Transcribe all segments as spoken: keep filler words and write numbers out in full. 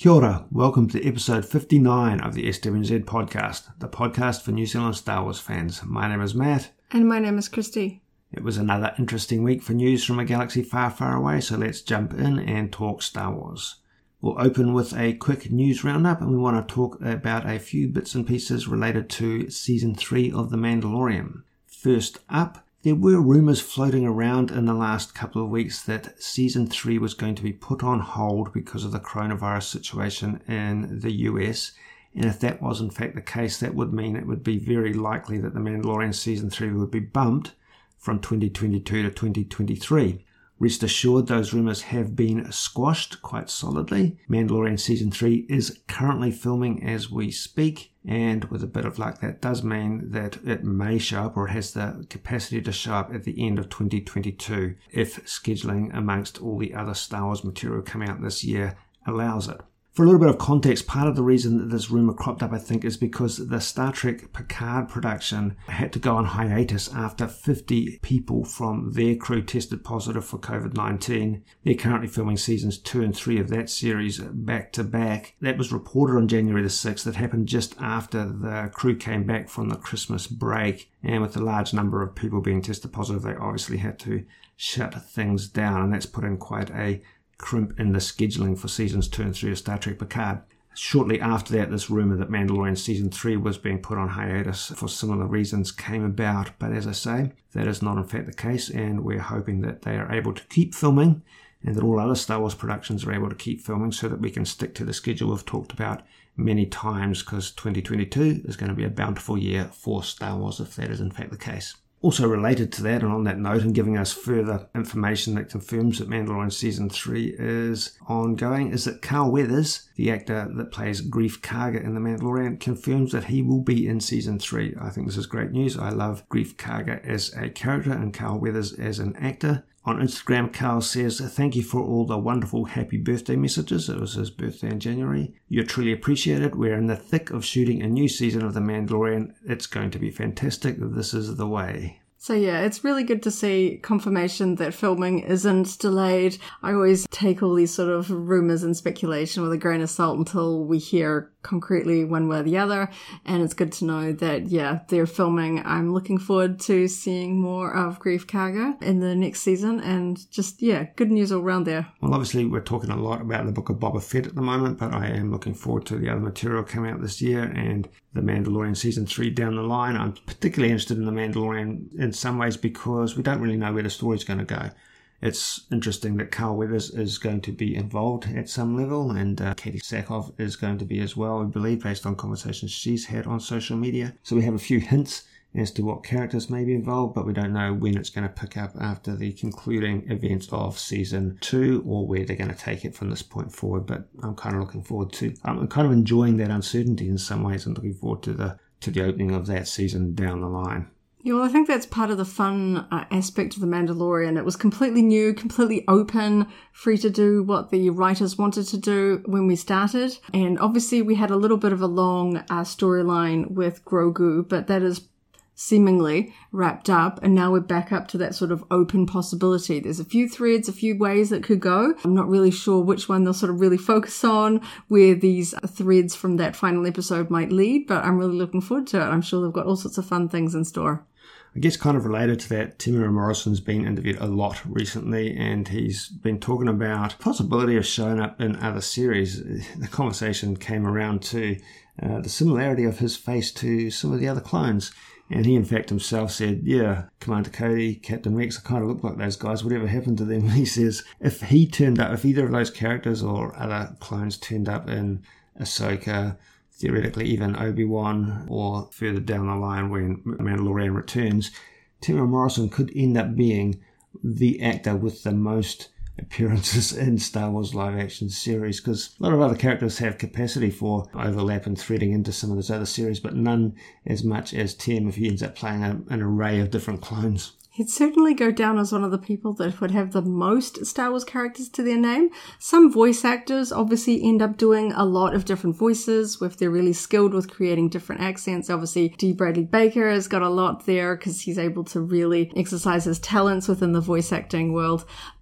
Kia ora, welcome to episode fifty-nine of the S W N Z podcast, the podcast for New Zealand Star Wars fans. My name is Matt. And my name is Christy. It was another interesting week for news from a galaxy far, far away, so let's jump in and talk Star Wars. We'll open with a quick news roundup, and we want to talk about a few bits and pieces related to Season three of The Mandalorian. First up, there were rumours floating around in the last couple of weeks that Season three was going to be put on hold because of the coronavirus situation in the U S. And if that was in fact the case, that would mean it would be very likely that The Mandalorian Season three would be bumped from twenty twenty-two to twenty twenty-three. Rest assured, those rumours have been squashed quite solidly. Mandalorian Season three is currently filming as we speak, and with a bit of luck that does mean that it may show up, or has the capacity to show up at the end of twenty twenty-two if scheduling amongst all the other Star Wars material coming out this year allows it. For a little bit of context, part of the reason that this rumour cropped up, I think, is because the Star Trek Picard production had to go on hiatus after fifty people from their crew tested positive for covid nineteen. They're currently filming seasons two and three of that series back to back. That was reported on January the sixth. That happened just after the crew came back from the Christmas break. And with a large number of people being tested positive, they obviously had to shut things down. And that's put in quite a crimp in the scheduling for seasons two and three of Star Trek Picard. Shortly after that, this rumour that Mandalorian Season three was being put on hiatus for similar reasons came about, but as I say, that is not in fact the case, and we're hoping that they are able to keep filming and that all other Star Wars productions are able to keep filming so that we can stick to the schedule we've talked about many times, because twenty twenty-two is going to be a bountiful year for Star Wars if that is in fact the case. Also related to that, and on that note, and giving us further information that confirms that Mandalorian Season three is ongoing, is that Carl Weathers, the actor that plays Greef Karga in The Mandalorian, confirms that he will be in Season three. I think this is great news. I love Greef Karga as a character and Carl Weathers as an actor. On Instagram, Carl says, "Thank you for all the wonderful happy birthday messages." It was his birthday in January. "You're truly appreciated. We're in the thick of shooting a new season of The Mandalorian. It's going to be fantastic. This is the way." So yeah, it's really good to see confirmation that filming isn't delayed. I always take all these sort of rumours and speculation with a grain of salt until we hear concretely one way or the other. And it's good to know that, yeah, they're filming. I'm looking forward to seeing more of Greef Karga in the next season. And just, yeah, good news all around there. Well, obviously, we're talking a lot about the Book of Boba Fett at the moment, but I am looking forward to the other material coming out this year and The Mandalorian Season three down the line. I'm particularly interested in The Mandalorian in some ways because we don't really know where the story's going to go. It's interesting that Carl Weathers is going to be involved at some level, and uh, Katie Sackhoff is going to be as well, I believe, based on conversations she's had on social media. So we have a few hints as to what characters may be involved, but we don't know when it's going to pick up after the concluding events of Season two or where they're going to take it from this point forward. But I'm kind of looking forward to, I'm kind of enjoying that uncertainty in some ways and looking forward to the to the opening of that season down the line. Yeah, well, I think that's part of the fun uh, aspect of The Mandalorian. It was completely new, completely open, free to do what the writers wanted to do when we started. And obviously we had a little bit of a long uh, storyline with Grogu, but that is seemingly wrapped up, and now we're back up to that sort of open possibility. There's a few threads, a few ways that could go. I'm not really sure which one they'll sort of really focus on, where these threads from that final episode might lead, but I'm really looking forward to it. I'm sure they've got all sorts of fun things in store. I guess kind of related to that, Temuera Morrison's been interviewed a lot recently, and he's been talking about the possibility of showing up in other series. The conversation came around to uh, the similarity of his face to some of the other clones. And he, in fact, himself said, yeah, Commander Cody, Captain Rex, I kind of look like those guys. Whatever happened to them? He says, if he turned up, if either of those characters or other clones turned up in Ahsoka, theoretically even Obi-Wan, or further down the line when Mandalorian returns, Temuera Morrison could end up being the actor with the most appearances in Star Wars live action series, because a lot of other characters have capacity for overlap and threading into some of those other series, but none as much as Tim if he ends up playing a, an array of different clones. He'd certainly go down as one of the people that would have the most Star Wars characters to their name. Some voice actors obviously end up doing a lot of different voices if they're really skilled with creating different accents. Obviously, D. Bradley Baker has got a lot there because he's able to really exercise his talents within the voice acting world.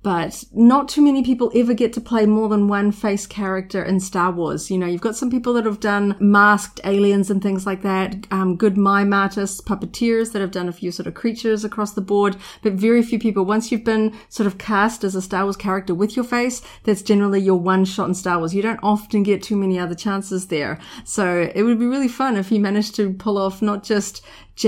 but not too many people ever get to play more than one face character in Star Wars. You know, you've got some people that have done masked aliens and things like that, um, good mime artists, puppeteers that have done a few sort of creatures across the board, but very few people. Once you've been sort of cast as a Star Wars character with your face, that's generally your one shot in Star Wars. You don't often get too many other chances there. So it would be really fun if you managed to pull off not just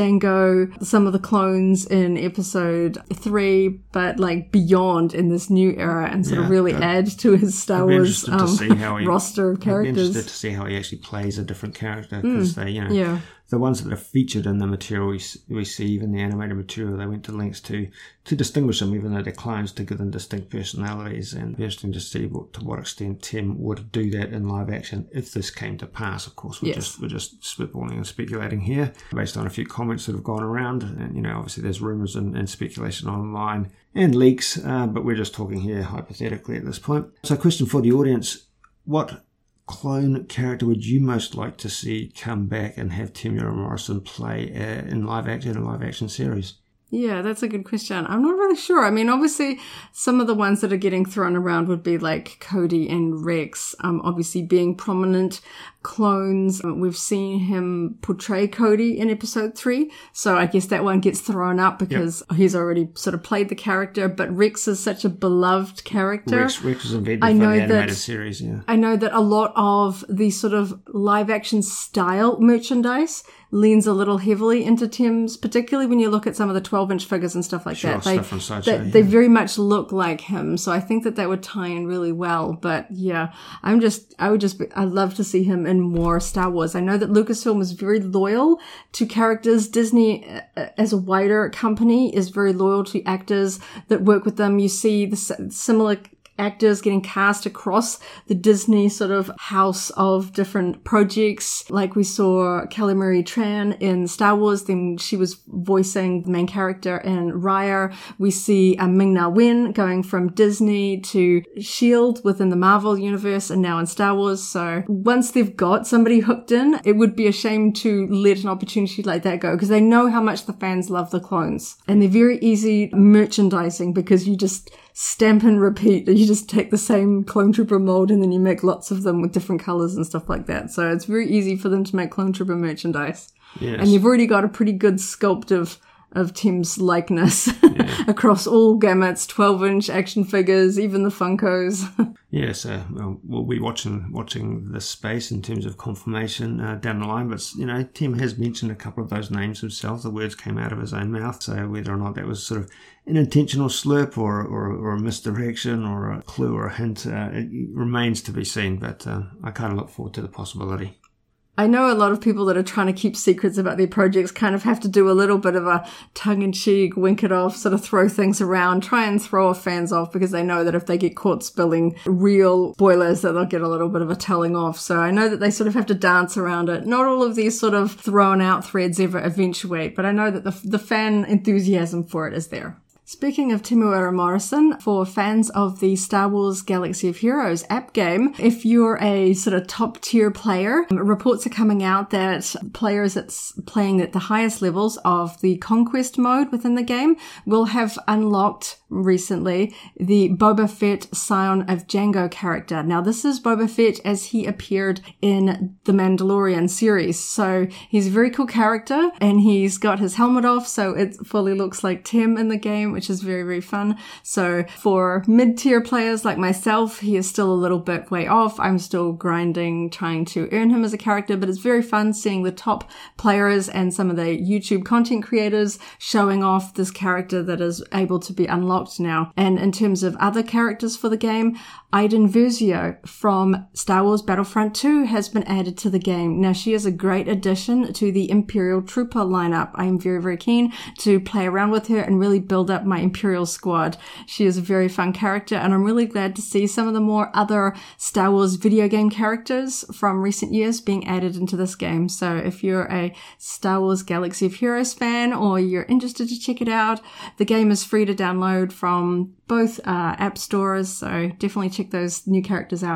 Jango, some of the clones in episode three, but like beyond in this new era, and sort yeah, of really add to his Star Wars um, he, roster of characters. I'd be interested to see how he actually plays a different character, because mm, they, you know, yeah. the ones that are featured in the material we, we see, even the animated material, they went to lengths to to distinguish them, even though they're clones, to give them distinct personalities. And it'd be interesting to see what, to what extent Tim would do that in live action if this came to pass. Of course, we're yes. just we're just spitballing and speculating here based on a few comments that have gone around. And you know, obviously, there's rumors and, and speculation online and leaks, uh, but we're just talking here hypothetically at this point. So, question for the audience: what clone character would you most like to see come back and have Temuera Morrison play uh, in live action, in a live action series? Yeah, that's a good question. I'm not really sure. I mean, obviously, some of the ones that are getting thrown around would be like Cody and Rex, um, obviously being prominent clones. We've seen him portray Cody in episode three, so I guess that one gets thrown up because yep. he's already sort of played the character, but Rex is such a beloved character. Rex, Rex was invented I know for the animated that, series, yeah. I know that a lot of the sort of live-action style merchandise leans a little heavily into Tim's, particularly when you look at some of the twelve-inch figures and stuff like sure, that. They, stuff from Sideshow, they, yeah. they very much look like him, so I think that that would tie in really well. But yeah, I'm just, I would just, be, I'd love to see him in more Star Wars. I know that Lucasfilm is very loyal to characters. Disney, as a wider company, is very loyal to actors that work with them. You see the similar actors getting cast across the Disney sort of house of different projects. Like we saw Kelly Marie Tran in Star Wars, then she was voicing the main character in Raya. We see um, Ming-Na Wen going from Disney to S H I E L D within the Marvel universe and now in Star Wars. So once they've got somebody hooked in, it would be a shame to let an opportunity like that go, because they know how much the fans love the clones. And they're very easy merchandising, because you just stamp and repeat. You just take the same Clone Trooper mold and then you make lots of them with different colors and stuff like that. So it's very easy for them to make Clone Trooper merchandise. Yes. And you've already got a pretty good sculpt of of Tim's likeness yeah. across all gamuts, twelve-inch action figures, even the Funkos. yeah, so well, we'll be watching watching this space in terms of confirmation uh, down the line. But, you know, Tim has mentioned a couple of those names himself. The words came out of his own mouth. So whether or not that was sort of an intentional slurp or, or, or a misdirection or a clue or a hint, uh, it remains to be seen. But uh, I kind of look forward to the possibility. I know a lot of people that are trying to keep secrets about their projects kind of have to do a little bit of a tongue-in-cheek, wink it off, sort of throw things around, try and throw off fans off, because they know that if they get caught spilling real spoilers, that they'll get a little bit of a telling off. So I know that they sort of have to dance around it. Not all of these sort of thrown out threads ever eventuate, but I know that the, the fan enthusiasm for it is there. Speaking of Temuera Morrison, for fans of the Star Wars Galaxy of Heroes app game, if you're a sort of top tier player, reports are coming out that players that's playing at the highest levels of the Conquest mode within the game will have unlocked recently the Boba Fett Scion of Jango character. Now, this is Boba Fett as he appeared in the Mandalorian series. So he's a very cool character, and he's got his helmet off, so it fully looks like Tim in the game, which is very, very fun. So for mid-tier players like myself, he is still a little bit way off. I'm still grinding, trying to earn him as a character, but it's very fun seeing the top players and some of the YouTube content creators showing off this character that is able to be unlocked now. And in terms of other characters for the game, Iden Versio from Star Wars Battlefront two has been added to the game. Now, she is a great addition to the Imperial Trooper lineup. I am very, very keen to play around with her and really build up my Imperial squad. She is a very fun character, and I'm really glad to see some of the more other Star Wars video game characters from recent years being added into this game. So if you're a Star Wars Galaxy of Heroes fan, or you're interested to check it out, the game is free to download from both uh, app stores, so definitely check those new characters out.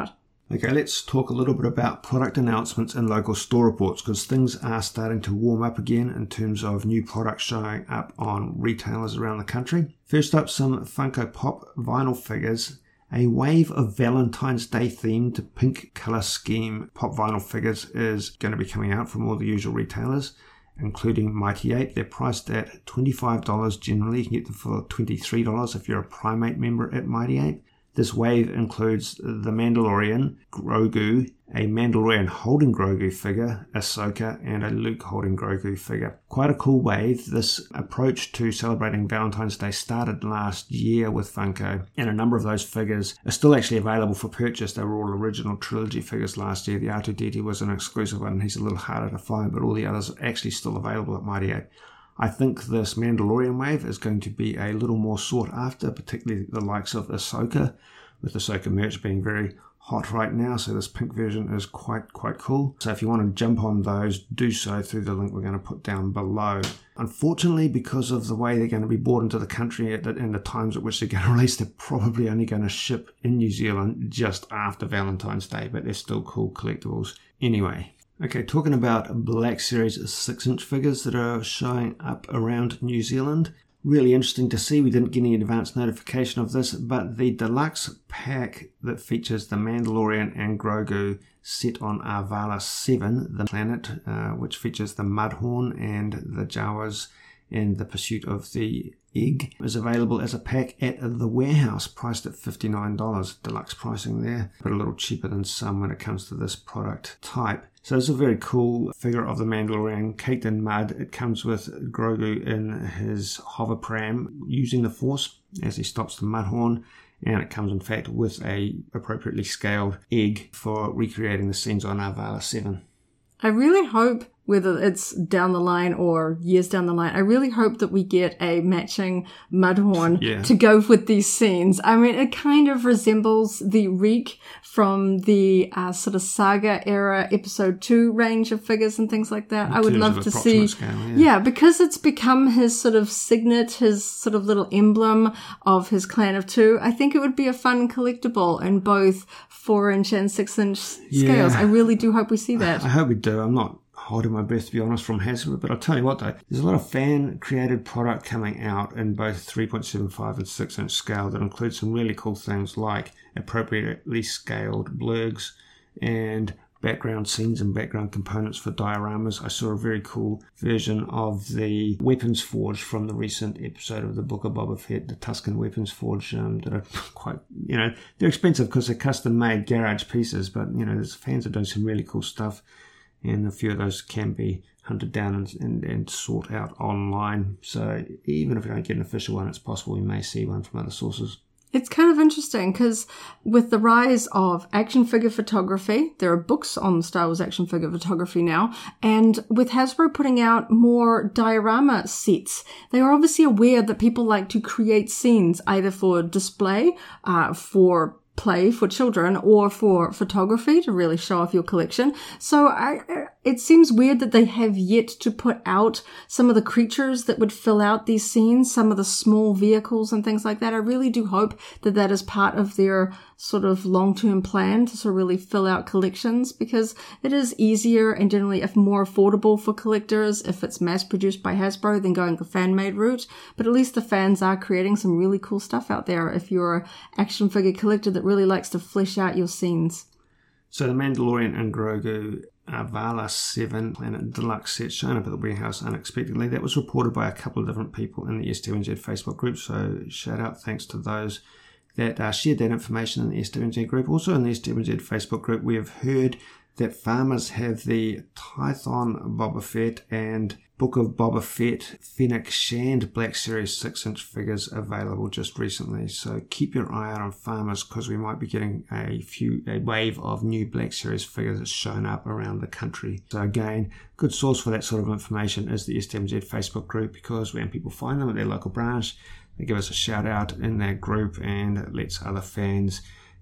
Okay, let's talk a little bit about product announcements and local store reports, because things are starting to warm up again in terms of new products showing up on retailers around the country. First up, some Funko Pop vinyl figures. A wave of Valentine's Day themed pink colour scheme pop vinyl figures is going to be coming out from all the usual retailers, including Mighty Ape. They're priced at twenty-five dollars generally. You can get them for twenty-three dollars if you're a Primate member at Mighty Ape. This wave includes the Mandalorian, Grogu, a Mandalorian holding Grogu figure, Ahsoka, and a Luke holding Grogu figure. Quite a cool wave. This approach to celebrating Valentine's Day started last year with Funko, and a number of those figures are still actually available for purchase. They were all original trilogy figures last year. The R two D two was an exclusive one. He's a little harder to find, but all the others are actually still available at Mighty Ape. I think this Mandalorian wave is going to be a little more sought after, particularly the likes of Ahsoka, with Ahsoka merch being very hot right now, so this pink version is quite, quite cool. So if you want to jump on those, do so through the link we're going to put down below. Unfortunately, because of the way they're going to be brought into the country at the, and the times at which they're going to release, they're probably only going to ship in New Zealand just after Valentine's Day, but they're still cool collectibles anyway. Okay, talking about Black Series six inch figures that are showing up around New Zealand. Really interesting to see. We didn't get any advance notification of this, but the deluxe pack that features the Mandalorian and Grogu set on Arvala seven, the planet, uh, which features the Mudhorn and the Jawas in the pursuit of the egg, is available as a pack at the warehouse, priced at fifty-nine dollars. Deluxe pricing there, but a little cheaper than some when it comes to this product type. So it's a very cool figure of the Mandalorian caked in mud. It comes with Grogu in his hover pram using the Force as he stops the Mudhorn, and it comes in fact with a appropriately scaled egg for recreating the scenes on Arvala seven. I really hope, whether it's down the line or years down the line, I really hope that we get a matching Mudhorn yeah. to go with these scenes. I mean, it kind of resembles the Reek from the uh, sort of Saga era episode two range of figures and things like that. In I would love to see, scale, yeah. yeah, because it's become his sort of signet, his sort of little emblem of his clan of two. I think it would be a fun collectible in both four inch and six inch scales. Yeah. I really do hope we see that. I hope we do. I'm not holding my breath, to be honest, from Hasbro, but I'll tell you what though, there's a lot of fan created product coming out in both three point seven five and six inch scale that includes some really cool things like appropriately scaled blurgs and background scenes and background components for dioramas. I saw a very cool version of the Weapons Forge from the recent episode of the Book of Boba Fett, the Tusken Weapons Forge, um, that are quite, you know, they're expensive because they're custom made garage pieces, but you know, there's fans are doing some really cool stuff. And a few of those can be hunted down and, and, and sought out online. So even if you don't get an official one, it's possible you may see one from other sources. It's kind of interesting because with the rise of action figure photography, there are books on Star Wars action figure photography now, and with Hasbro putting out more diorama sets, they are obviously aware that people like to create scenes either for display, uh, for play for children, or for photography to really show off your collection. So I, it seems weird that they have yet to put out some of the creatures that would fill out these scenes, some of the small vehicles and things like that. I really do hope that that is part of their sort of long-term plan to sort of really fill out collections, because it is easier and generally if more affordable for collectors if it's mass-produced by Hasbro than going the fan-made route. But at least the fans are creating some really cool stuff out there if you're an action figure collector that really likes to flesh out your scenes. So the Mandalorian and Grogu Arvala seven Planet Deluxe set shown up at the warehouse unexpectedly. That was reported by a couple of different people in the S T M Z Facebook group, so shout out thanks to those that uh, shared that information in the S T M Z group. Also in the S T M Z Facebook group, we have heard that farmers have the Tython Boba Fett and Book of Boba Fett Fennec Shand Black Series six inch figures available just recently. So keep your eye out on farmers, because we might be getting a few a wave of new Black Series figures that's shown up around the country. So again, good source for that sort of information is the S T M Z Facebook group, because when people find them at their local branch, they give us a shout out in that group, and it lets other fans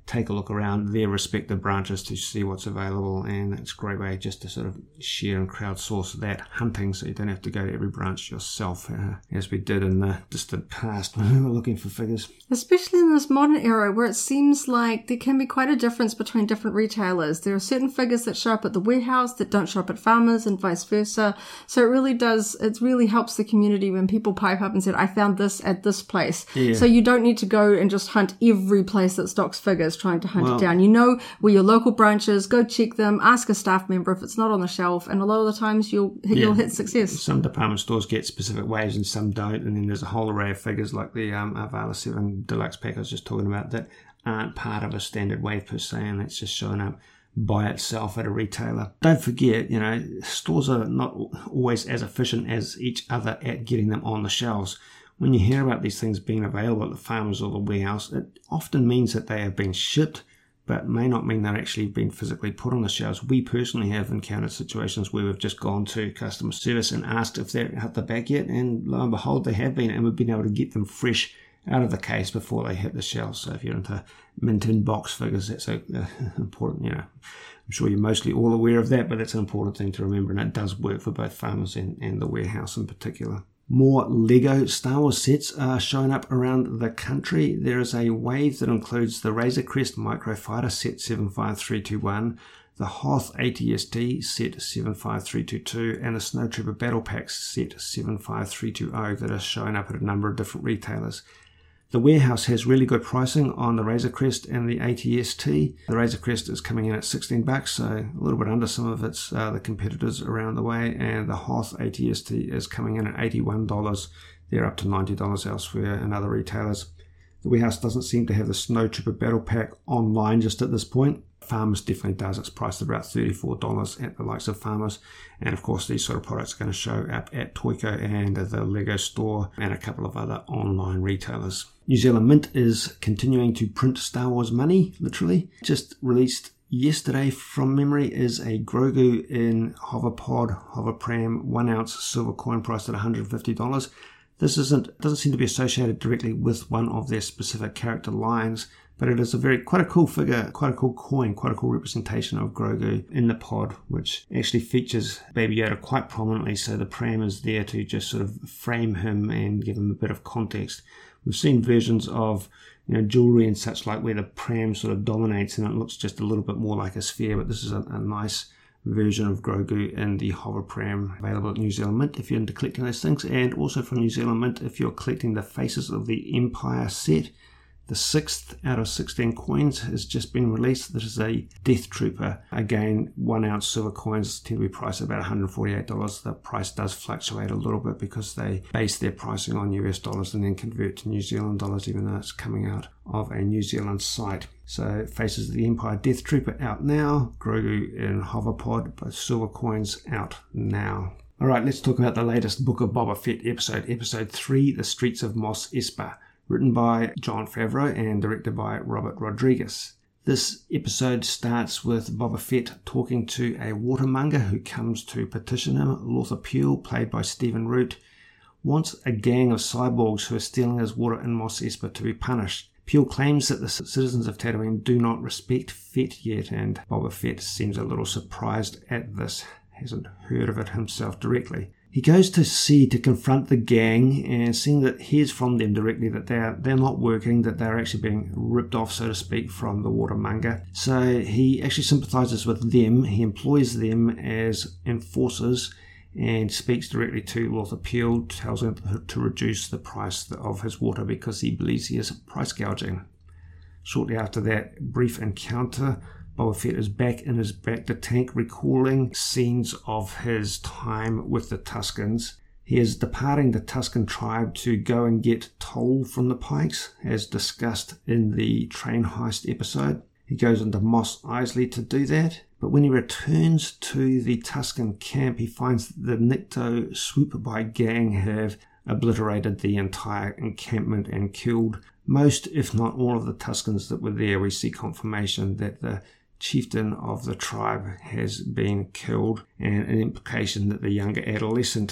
take a look around their respective branches to see what's available, and it's a great way just to sort of share and crowdsource that hunting so you don't have to go to every branch yourself, uh, as we did in the distant past when we were looking for figures. Especially in this modern era where it seems like there can be quite a difference between different retailers. There are certain figures that show up at the warehouse that don't show up at farmers and vice versa. So it really does, it really helps the community when people pipe up and said, I found this at this place. Yeah. So you don't need to go and just hunt every place that stocks figures trying to hunt well, it down. You know where your local branches, go check them, ask a staff member if it's not on the shelf, and a lot of the times you'll, yeah, you'll hit success. Some department stores get specific waves and some don't, and then there's a whole array of figures like the um, Arvala seven Deluxe pack I was just talking about that aren't part of a standard wave per se, and it's just showing up by itself at a retailer. Don't forget, you know, stores are not always as efficient as each other at getting them on the shelves. When you hear about these things being available at the farmers or the warehouse, it often means that they have been shipped, but may not mean they're actually been physically put on the shelves. We personally have encountered situations where we've just gone to customer service and asked if they're at the back yet, and lo and behold, they have been, and we've been able to get them fresh out of the case before they hit the shelves. So if you're into mint in box figures, that's a, uh, important, you know, I'm sure you're mostly all aware of that, but that's an important thing to remember, and it does work for both farmers and, and the warehouse in particular. More Lego Star Wars sets are showing up around the country. There is a wave that includes the Razor Crest Microfighter set seven five three two one, the Hoth A T S T set seven five three two two, and the Snowtrooper Battle Packs set seven five three two zero that are showing up at a number of different retailers. The warehouse has really good pricing on the Razor Crest and the A T S T. The Razor Crest is coming in at sixteen bucks, so a little bit under some of its uh, the competitors around the way, and the Hoth A T S T is coming in at eighty-one dollars. They're up to ninety dollars elsewhere in other retailers. The warehouse doesn't seem to have the Snowtrooper Battle Pack online just at this point. Farmers definitely does. It's priced at about thirty-four dollars at the likes of Farmers. And of course, these sort of products are going to show up at Toyco and the Lego store and a couple of other online retailers. New Zealand Mint is continuing to print Star Wars money, literally. Just released yesterday from memory is a Grogu in Hoverpod, Hoverpram, one ounce silver coin priced at one hundred fifty dollars. This isn't doesn't seem to be associated directly with one of their specific character lines, but it is a very quite a cool figure, quite a cool coin, quite a cool representation of Grogu in the pod, which actually features Baby Yoda quite prominently, so the pram is there to just sort of frame him and give him a bit of context. We've seen versions of, you know, jewelry and such like where the pram sort of dominates and it looks just a little bit more like a sphere, but this is a, a nice version of Grogu in the hover pram available at New Zealand Mint if you're into collecting those things, and also from New Zealand Mint if you're collecting the Faces of the Empire set. The sixth out of sixteen coins has just been released. This is a Death Trooper. Again, one ounce silver coins tend to be priced at about one hundred forty-eight dollars. The price does fluctuate a little bit because they base their pricing on U S dollars and then convert to New Zealand dollars, even though it's coming out of a New Zealand site. So Faces of the Empire Death Trooper out now. Grogu in Hoverpod, both silver coins out now. Alright, let's talk about the latest Book of Boba Fett episode. Episode three, The Streets of Mos Espa. Written by Jon Favreau and directed by Robert Rodriguez. This episode starts with Boba Fett talking to a watermonger who comes to petition him. Lothar Pule, played by Stephen Root, wants a gang of cyborgs who are stealing his water in Mos Espa to be punished. Pule claims that the citizens of Tatooine do not respect Fett yet, and Boba Fett seems a little surprised at this. Hasn't heard of it himself directly. He goes to sea to confront the gang, and seeing that hears from them directly that they're they're not working, that they're actually being ripped off, so to speak, from the watermonger. So he actually sympathizes with them. He employs them as enforcers and speaks directly to Lothar Pule, tells him to reduce the price of his water because he believes he is price gouging. Shortly after that brief encounter, Boba Fett is back in his Bacta tank, recalling scenes of his time with the Tuskens. He is departing the Tusken tribe to go and get toll from the Pikes, as discussed in the train heist episode. He goes into Mos Eisley to do that, but when he returns to the Tusken camp, he finds the Nikto swoop by gang have obliterated the entire encampment and killed most, if not all, of the Tuskens that were there. We see confirmation that the chieftain of the tribe has been killed, and an implication that the younger adolescent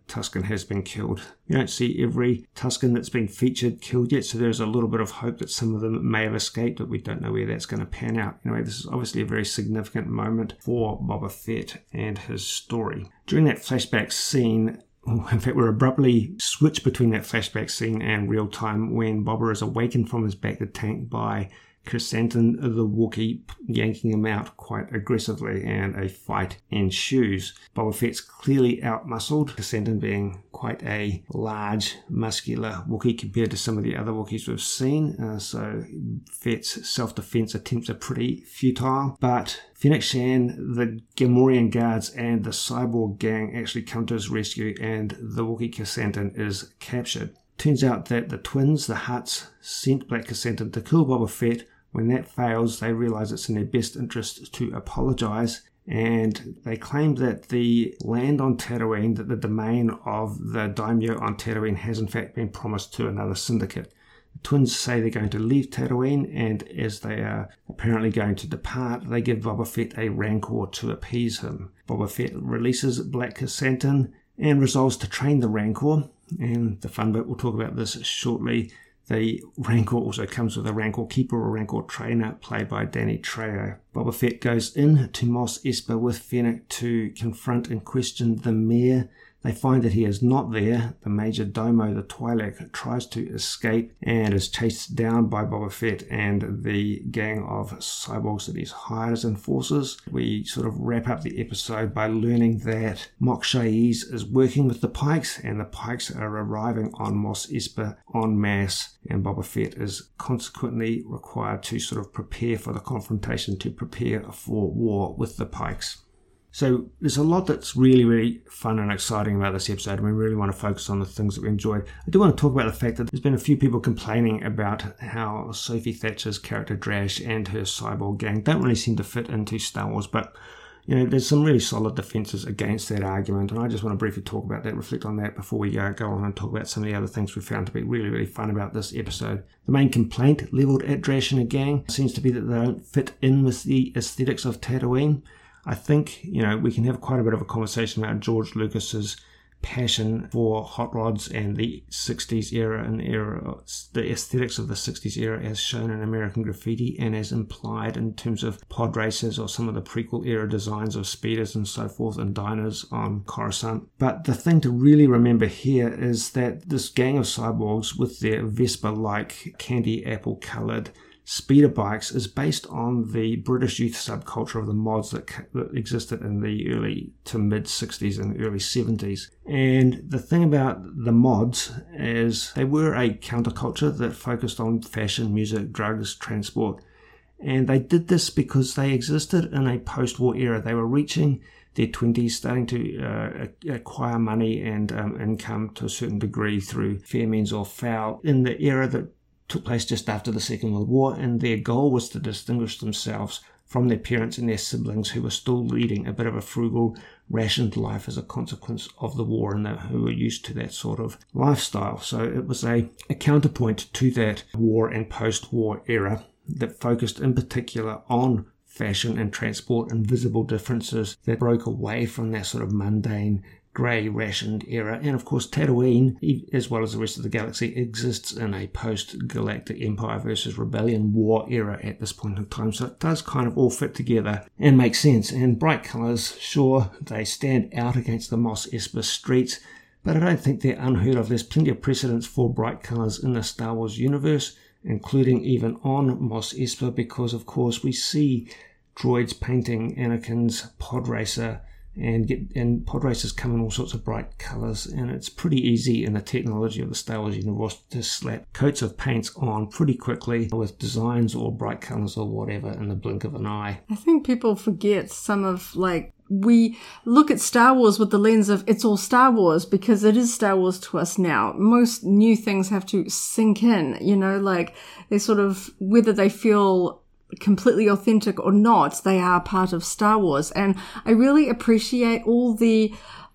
Tusken has been killed. You don't see every Tusken that's been featured killed yet, so there's a little bit of hope that some of them may have escaped, but we don't know where that's going to pan out. Anyway, this is obviously a very significant moment for Boba Fett and his story. During that flashback scene, in fact, we're abruptly switched between that flashback scene and real time when Boba is awakened from his bacta tank by Krrsantan, the Wookiee, yanking him out quite aggressively, and a fight ensues. Boba Fett's clearly outmuscled, Krrsantan being quite a large, muscular Wookiee compared to some of the other Wookiees we've seen, uh, so Fett's self-defense attempts are pretty futile, but Fennec Shand, the Gamorrean guards, and the cyborg gang actually come to his rescue, and the Wookiee Krrsantan is captured. Turns out that the twins, the Hutts, sent Black Krrsantan to kill Boba Fett. When that fails, they realize it's in their best interest to apologize, and they claim that the land on Tatooine, that the domain of the daimyo on Tatooine has in fact been promised to another syndicate. The twins say they're going to leave Tatooine, and as they are apparently going to depart, they give Boba Fett a rancor to appease him. Boba Fett releases Black Krrsantan and resolves to train the rancor, and the fun bit, we'll talk about this shortly. The Rancor also comes with a Rancor Keeper or Rancor Trainer, played by Danny Trejo. Boba Fett goes in to Mos Espa with Fennec to confront and question the mayor. They find that he is not there. The Major Domo, the Twi'lek, tries to escape and is chased down by Boba Fett and the gang of cyborgs that he's hired as enforcers. We sort of wrap up the episode by learning that Mok Shaiz is working with the Pikes, and the Pikes are arriving on Mos Espa en masse, and Boba Fett is consequently required to sort of prepare for the confrontation, to prepare for war with the Pikes. So there's a lot that's really, really fun and exciting about this episode, and we really want to focus on the things that we enjoyed. I do want to talk about the fact that there's been a few people complaining about how Sophie Thatcher's character Drash and her cyborg gang don't really seem to fit into Star Wars, but you know, there's some really solid defenses against that argument, and I just want to briefly talk about that, reflect on that before we go, go on and talk about some of the other things we found to be really, really fun about this episode. The main complaint levelled at Drash and her gang seems to be that they don't fit in with the aesthetics of Tatooine. I think, you know, we can have quite a bit of a conversation about George Lucas's passion for hot rods and the sixties era and era, the aesthetics of the sixties era as shown in American Graffiti and as implied in terms of pod racers or some of the prequel era designs of speeders and so forth and diners on Coruscant. But the thing to really remember here is that this gang of cyborgs with their Vespa-like candy apple coloured speeder bikes is based on the British youth subculture of the mods that, that existed in the early to mid sixties and early seventies. And the thing about the mods is they were a counterculture that focused on fashion, music, drugs, transport. And they did this because they existed in a post-war era. They were reaching their twenties, starting to uh, acquire money and um, income to a certain degree through fair means or foul in the era that took place just after the Second World War, and their goal was to distinguish themselves from their parents and their siblings who were still leading a bit of a frugal, rationed life as a consequence of the war, and who were used to that sort of lifestyle. So it was a, a counterpoint to that war and post-war era that focused in particular on fashion and transport and visible differences that broke away from that sort of mundane, grey, rationed era. And of course Tatooine, as well as the rest of the galaxy, exists in a post-galactic Empire versus Rebellion war era at this point in time. So it does kind of all fit together and make sense. And bright colours, sure, they stand out against the Mos Espa streets, but I don't think they're unheard of. There's plenty of precedents for bright colours in the Star Wars universe, including even on Mos Espa, because of course we see droids painting Anakin's pod racer, and get and pod racers come in all sorts of bright colours, and it's pretty easy in the technology of the Star Wars universe to slap coats of paints on pretty quickly with designs or bright colours or whatever in the blink of an eye. I think people forget some of, like, we look at Star Wars with the lens of it's all Star Wars because it is Star Wars to us now. Most new things have to sink in, you know, like they sort of, whether they feel completely authentic or not, they are part of Star Wars. And I really appreciate all the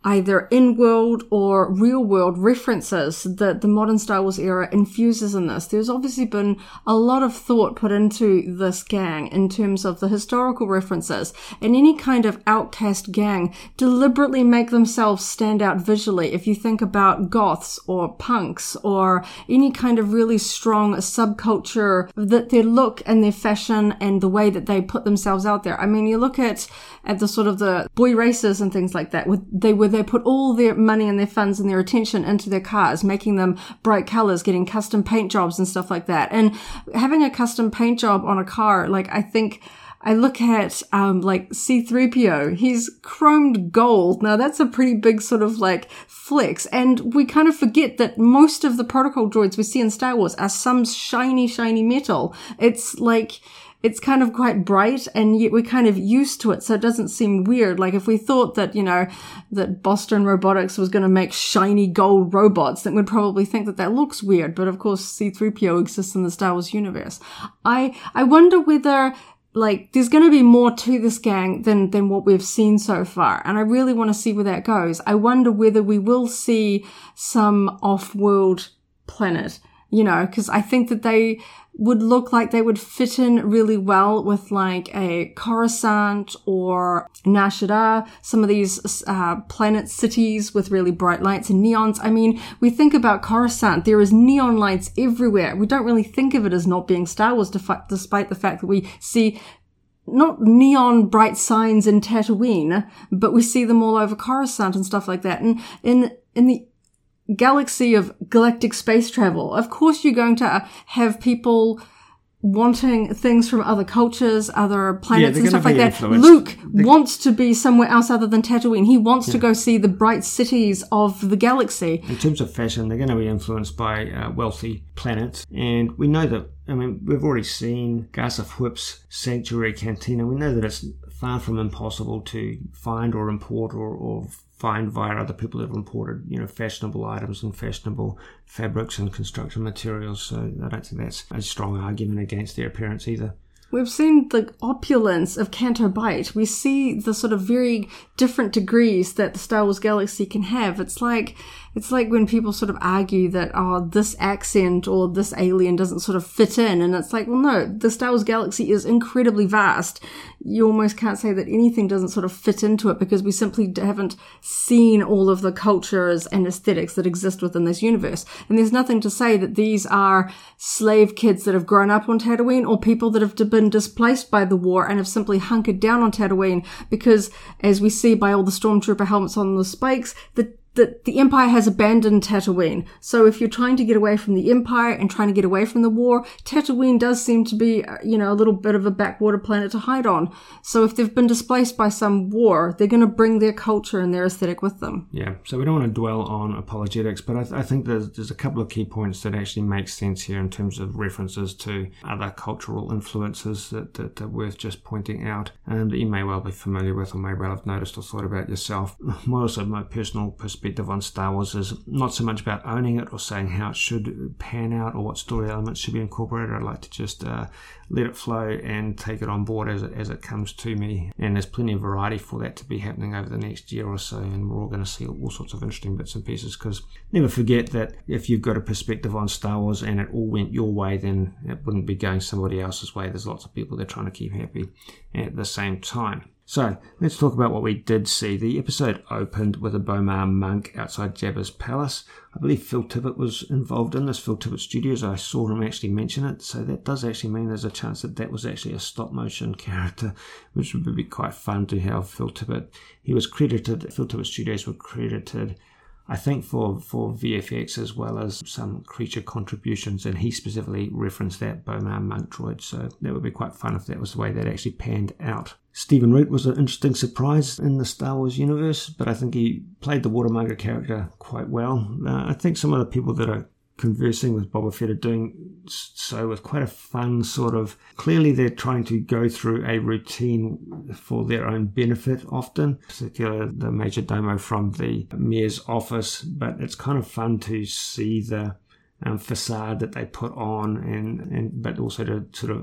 either in-world or real-world references that the modern Star Wars era infuses in this. There's obviously been a lot of thought put into this gang in terms of the historical references, and any kind of outcast gang deliberately make themselves stand out visually. If you think about goths or punks or any kind of really strong subculture, that their look and their fashion and the way that they put themselves out there. I mean, you look at, at the sort of the boy races and things like that, with they where they put all their money and their funds and their attention into their cars, making them bright colors, getting custom paint jobs and stuff like that. And having a custom paint job on a car, like I think I look at, um, like C three P O, he's chromed gold. Now that's a pretty big sort of like flex. And we kind of forget that most of the protocol droids we see in Star Wars are some shiny, shiny metal. It's like, it's kind of quite bright, and yet we're kind of used to it, so it doesn't seem weird. Like if we thought that, you know, that Boston Robotics was going to make shiny gold robots, then we'd probably think that that looks weird. But of course, C three P O exists in the Star Wars universe. I, I wonder whether, like, there's going to be more to this gang than, than what we've seen so far. And I really want to see where that goes. I wonder whether we will see some off-world planet, you know, because I think that they would look like they would fit in really well with like a Coruscant or Nar Shaddaa, some of these uh, planet cities with really bright lights and neons. I mean, we think about Coruscant, there is neon lights everywhere. We don't really think of it as not being Star Wars, despite the fact that we see not neon bright signs in Tatooine, but we see them all over Coruscant and stuff like that. And in in the galaxy of galactic space travel, of course you're going to have people wanting things from other cultures, other planets, yeah, and stuff like that. Influenced. Luke the- wants to be somewhere else other than Tatooine. He wants yeah. to go see the bright cities of the galaxy. In terms of fashion, they're going to be influenced by uh, wealthy planets. And we know that, I mean, we've already seen Garsa Fwip's Sanctuary Cantina. We know that it's far from impossible to find or import or, or find via other people that have imported, you know, fashionable items and fashionable fabrics and construction materials. So I don't think that's a strong argument against their appearance either. We've seen the opulence of Canto Bight. We see the sort of very different degrees that the Star Wars galaxy can have. It's like, it's like when people sort of argue that, oh, this accent or this alien doesn't sort of fit in. And it's like, well, no, the Star Wars galaxy is incredibly vast. You almost can't say that anything doesn't sort of fit into it because we simply haven't seen all of the cultures and aesthetics that exist within this universe. And there's nothing to say that these are slave kids that have grown up on Tatooine or people that have been displaced by the war and have simply hunkered down on Tatooine because, as we see by all the stormtrooper helmets on the spikes, the that the Empire has abandoned Tatooine. So if you're trying to get away from the Empire and trying to get away from the war, Tatooine does seem to be, you know, a little bit of a backwater planet to hide on. So if they've been displaced by some war, they're going to bring their culture and their aesthetic with them. Yeah, so we don't want to dwell on apologetics, but I, th- I think there's, there's a couple of key points that actually make sense here in terms of references to other cultural influences that, that, that are worth just pointing out and that you may well be familiar with or may well have noticed or thought about yourself. More also my personal perspective perspective on Star Wars is not so much about owning it or saying how it should pan out or what story elements should be incorporated. I'd like to just uh, let it flow and take it on board as it, as it comes to me. And there's plenty of variety for that to be happening over the next year or so, and we're all going to see all sorts of interesting bits and pieces, because never forget that if you've got a perspective on Star Wars and it all went your way, then it wouldn't be going somebody else's way. There's lots of people that are trying to keep happy at the same time. So, let's talk about what we did see. The episode opened with a B'omarr monk outside Jabba's palace. I believe Phil Tippett was involved in this, Phil Tippett Studios. I saw him actually mention it, so that does actually mean there's a chance that that was actually a stop-motion character, which would be quite fun to have Phil Tippett. He was credited, Phil Tippett Studios were credited, I think, for, for V F X as well as some creature contributions, and he specifically referenced that B'omarr monk droid, so that would be quite fun if that was the way that actually panned out. Stephen Root was an interesting surprise in the Star Wars universe, but I think he played the Watermonger character quite well. Uh, I think some of the people that are conversing with Boba Fett are doing so with quite a fun sort of, clearly they're trying to go through a routine for their own benefit often, particularly the Major Domo from the Mayor's office, but it's kind of fun to see the um, facade that they put on, and, and but also to sort of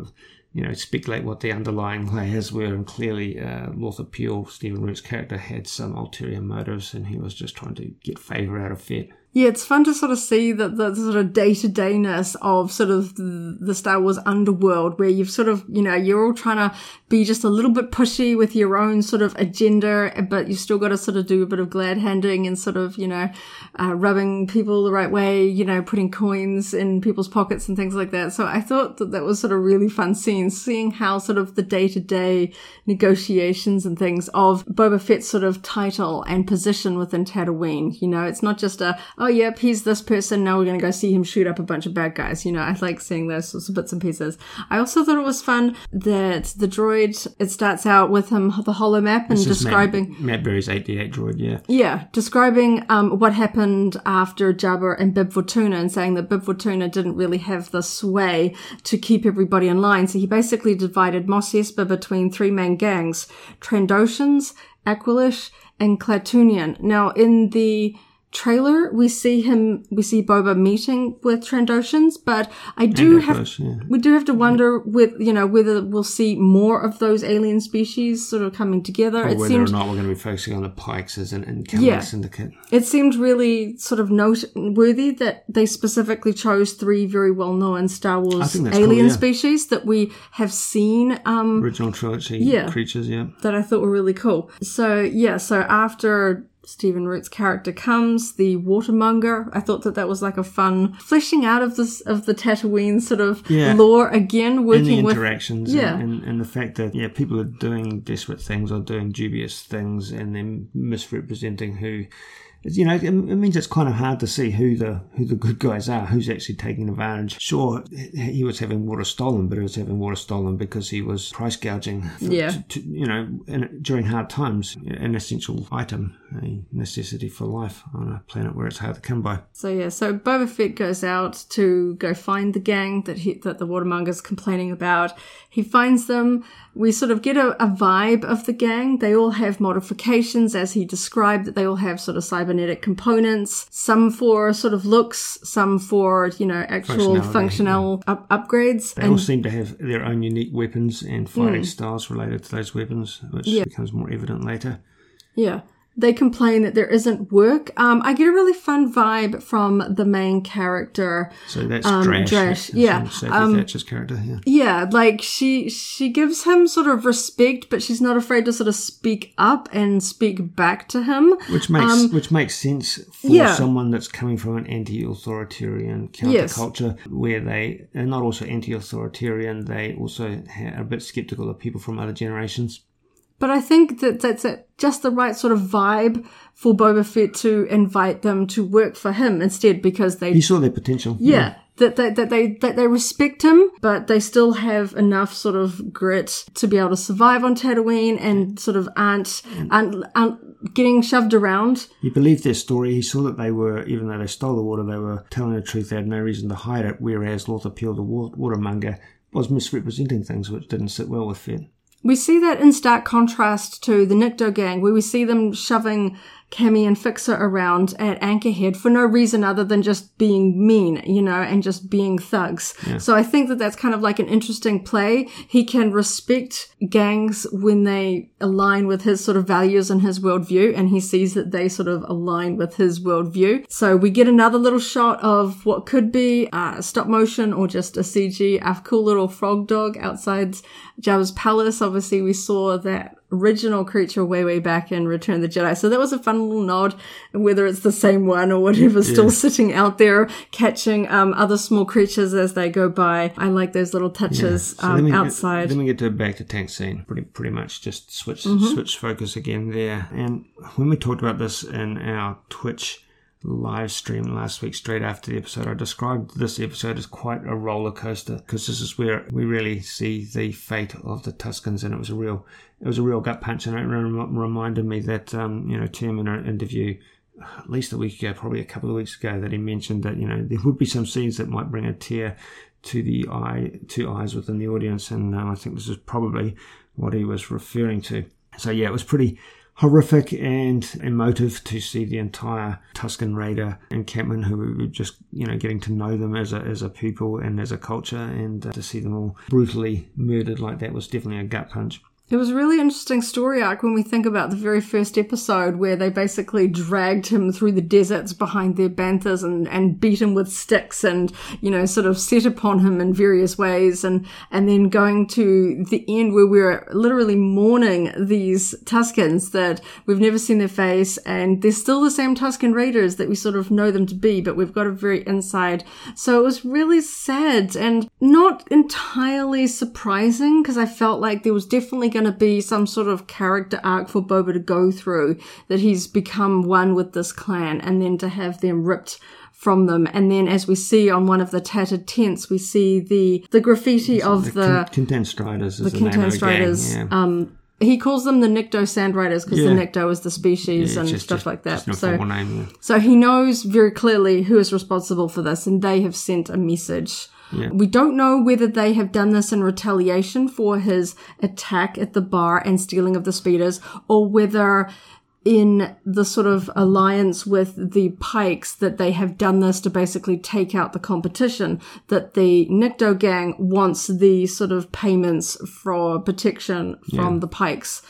you know, speculate what the underlying layers were, and clearly uh, Lothar Peel, Stephen Root's character, had some ulterior motives, and he was just trying to get favour out of Fett. Yeah, it's fun to sort of see the, the sort of day-to-dayness of sort of the, the Star Wars underworld, where you've sort of, you know, you're all trying to be just a little bit pushy with your own sort of agenda, but you've still got to sort of do a bit of glad-handing and sort of, you know, uh, rubbing people the right way, you know, putting coins in people's pockets and things like that. So I thought that that was sort of really fun scenes, seeing how sort of the day-to-day negotiations and things of Boba Fett's sort of title and position within Tatooine. You know, it's not just a, oh, yep, he's this person, now we're going to go see him shoot up a bunch of bad guys. You know, I like seeing those sorts of bits and pieces. I also thought it was fun that the droid, it starts out with him, the holo map, and this describing... Matt, Matt Berry's eight D eight droid, yeah. Yeah, describing um, what happened after Jabba and Bib Fortuna, and saying that Bib Fortuna didn't really have the sway to keep everybody in line. So he basically divided Mos Espa between three main gangs, Trandoshans, Aqualish, and Klatooinian. Now, in the trailer, we see him, we see Boba meeting with Trandoshans, but I do have, close, yeah. we do have to wonder with, you know, whether we'll see more of those alien species sort of coming together. Or it whether seemed, or not we're going to be focusing on the Pikes as an incoming yeah, syndicate. It seemed really sort of noteworthy that they specifically chose three very well-known Star Wars alien cool, yeah. species that we have seen. Um, Original trilogy yeah, creatures, yeah. That I thought were really cool. So, yeah, so after Stephen Root's character comes, the watermonger, I thought that that was like a fun fleshing out of this of the Tatooine sort of yeah. lore again, working and the with interactions, yeah, and, and, and the fact that yeah, people are doing desperate things or doing dubious things, and then misrepresenting who. You know, it means it's kind of hard to see who the who the good guys are, who's actually taking advantage. Sure, he was having water stolen, but he was having water stolen because he was price gouging. For, yeah. To, to, you know, in, during hard times, an essential item, a necessity for life on a planet where it's hard to come by. So yeah, so Boba Fett goes out to go find the gang that he, that the watermonger's complaining about. He finds them. We sort of get a, a vibe of the gang. They all have modifications, as he described, that they all have sort of cybernetic components, some for sort of looks, some for, you know, actual functional yeah. up- upgrades. They and, all seem to have their own unique weapons and fighting mm. styles related to those weapons, which yeah. becomes more evident later. Yeah. They complain that there isn't work. Um, I get a really fun vibe from the main character. So that's um, Drash. Drash. Yeah. Yeah. Sophie um, Thatcher's character, yeah. Yeah, like she she gives him sort of respect, but she's not afraid to sort of speak up and speak back to him. Which makes um, which makes sense for yeah. someone that's coming from an anti-authoritarian counterculture, yes. where they are not also anti-authoritarian, they also are a bit skeptical of people from other generations. But I think that that's a, just the right sort of vibe for Boba Fett to invite them to work for him instead, because they... He saw their potential. Yeah. yeah. That they, that they that they respect him, but they still have enough sort of grit to be able to survive on Tatooine and sort of aren't, aren't, aren't getting shoved around. He believed their story. He saw that they were, even though they stole the water, they were telling the truth. They had no reason to hide it, whereas Lothar Peel, the watermonger, was misrepresenting things which didn't sit well with Fett. We see that in stark contrast to the Nikto gang, where we see them shoving Cammy and Fixer around at Anchorhead for no reason other than just being mean, you know, and just being thugs. Yeah. So I think that that's kind of like an interesting play. He can respect gangs when they align with his sort of values and his worldview, and he sees that they sort of align with his worldview. So we get another little shot of what could be uh, stop motion or just a C G, a cool little frog dog outside Jabba's palace. Obviously, we saw that original creature way, way back in Return of the Jedi. So that was a fun little nod, whether it's the same one or whatever, yeah. still sitting out there catching um, other small creatures as they go by. I like those little touches yeah. so um, outside. Get, then we get to back to tank scene. Pretty pretty much just switch mm-hmm. switch focus again there. And when we talked about this in our Twitch live stream last week, straight after the episode, I described this episode as quite a roller coaster, because this is where we really see the fate of the Tuskens, and it was a real it was a real gut punch, and it rem- reminded me that um, you know Tim in an interview at least a week ago, probably a couple of weeks ago, that he mentioned that you know there would be some scenes that might bring a tear to the eye to eyes within the audience, and uh, I think this is probably what he was referring to. So yeah, it was pretty horrific and emotive to see the entire Tusken Raider encampment, who were just, you know, getting to know them as a as a people and as a culture, and uh, to see them all brutally murdered like that was definitely a gut punch. It was a really interesting story arc when we think about the very first episode, where they basically dragged him through the deserts behind their banthas and, and beat him with sticks and, you know, sort of set upon him in various ways. And, and then going to the end where we're literally mourning these Tuskens that we've never seen their face, and they're still the same Tusken Raiders that we sort of know them to be, but we've got a very inside. So it was really sad and not entirely surprising, because I felt like there was definitely going to be some sort of character arc for Boba to go through, that he's become one with this clan, and then to have them ripped from them. And then as we see on one of the tattered tents, we see the the graffiti it's of the Kintan Striders, the Kintan Striders. Yeah. Um, he calls them the Nikto Sand Riders, because yeah. the Nikto is the species yeah, and just, stuff just, like that. No so, name, yeah. so he knows very clearly who is responsible for this, and they have sent a message. Yeah. We don't know whether they have done this in retaliation for his attack at the bar and stealing of the speeders, or whether in the sort of alliance with the Pikes that they have done this to basically take out the competition, that the Nikto gang wants the sort of payments for protection from yeah. the Pikes.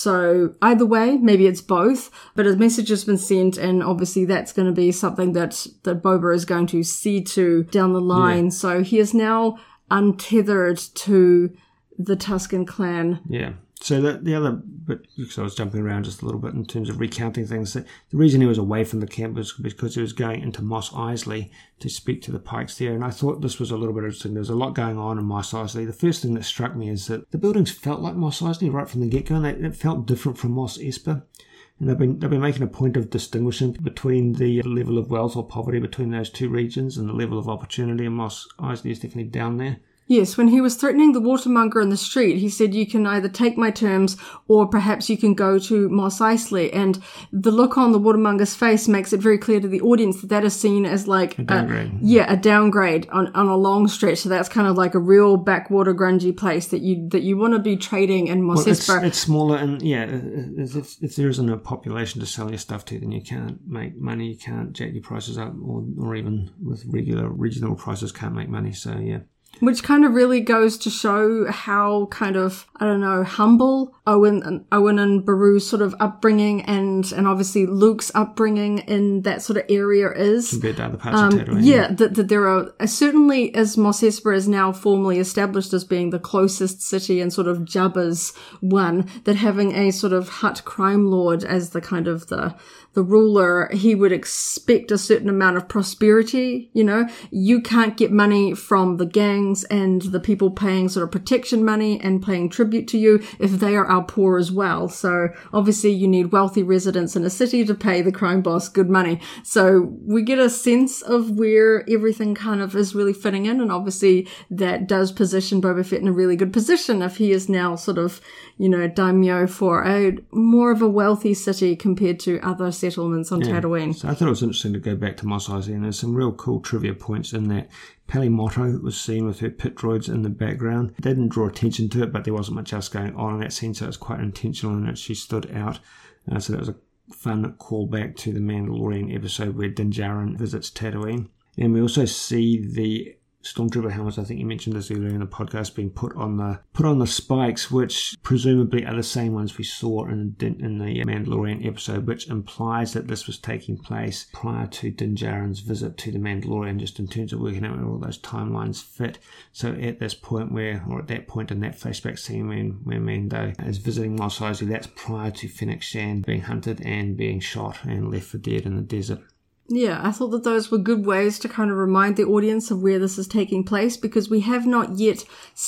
So either way, maybe it's both, but a message has been sent, and obviously that's going to be something that, that Boba is going to see to down the line. Yeah. So he is now untethered to the Tusken clan. Yeah. So the, the other bit, because I was jumping around just a little bit in terms of recounting things, the reason he was away from the camp was because he was going into Mos Eisley to speak to the Pikes there. And I thought this was a little bit interesting. There's a lot going on in Mos Eisley. The first thing that struck me is that the buildings felt like Mos Eisley right from the get-go, and it felt different from Mos Espa. And they've been, they've been making a point of distinguishing between the level of wealth or poverty between those two regions, and the level of opportunity, and Mos Eisley is definitely down there. Yes, when he was threatening the watermonger in the street, he said, you can either take my terms or perhaps you can go to Mos Eisley. And the look on the watermonger's face makes it very clear to the audience that that is seen as like a downgrade. A, yeah, a downgrade on, on a long stretch. So that's kind of like a real backwater grungy place that you that you want to be trading in Mos well, it's, Espa. It's smaller, and yeah, if, if there isn't a population to sell your stuff to, then you can't make money, you can't jack your prices up, or, or even with regular regional prices can't make money. So yeah. Which kind of really goes to show how kind of, I don't know, humble Owen and Owen and Beru's sort of upbringing, and, and obviously Luke's upbringing in that sort of area is. Compared to other parts um, of Tatooine. Yeah, that, that there are, certainly as Mos Espa is now formally established as being the closest city and sort of Jabba's one, that having a sort of Hutt crime lord as the kind of the, the ruler, he would expect a certain amount of prosperity, you know. You can't get money from the gangs and the people paying sort of protection money and paying tribute to you if they are our poor as well. So obviously you need wealthy residents in a city to pay the crime boss good money. So we get a sense of where everything kind of is really fitting in, and obviously that does position Boba Fett in a really good position if he is now sort of, you know, daimyo for a more of a wealthy city compared to other settlements on yeah. Tatooine. So I thought it was interesting to go back to Mos Eisley, and there's some real cool trivia points in that. Peli Motto was seen with her pit droids in the background. They didn't draw attention to it, but there wasn't much else going on in that scene, so it was quite intentional in that she stood out. Uh, so that was a fun callback to the Mandalorian episode where Din Djarin visits Tatooine. And we also see the Stormtrooper helmets, I think you mentioned this earlier in the podcast, being put on the put on the spikes, which presumably are the same ones we saw in, in the Mandalorian episode, which implies that this was taking place prior to Din Djarin's visit to the Mandalorian, just in terms of working out where all those timelines fit. So at this point where, or at that point in that flashback scene when, when Mando is visiting Mos Eisley, that's prior to Fennec Shand being hunted and being shot and left for dead in the desert. Yeah, I thought that those were good ways to kind of remind the audience of where this is taking place, because we have not yet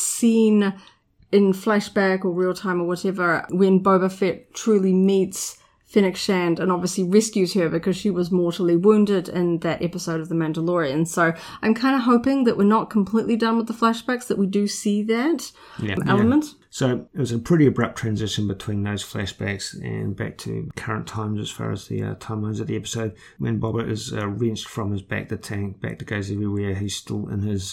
seen in flashback or real time or whatever when Boba Fett truly meets Fennec Shand and obviously rescues her because she was mortally wounded in that episode of The Mandalorian. So I'm kind of hoping that we're not completely done with the flashbacks, that we do see that yeah, element. Yeah. So it was a pretty abrupt transition between those flashbacks and back to current times as far as the uh, timelines of the episode. When Boba is uh, wrenched from his back to tank, back to goes everywhere, he's still in his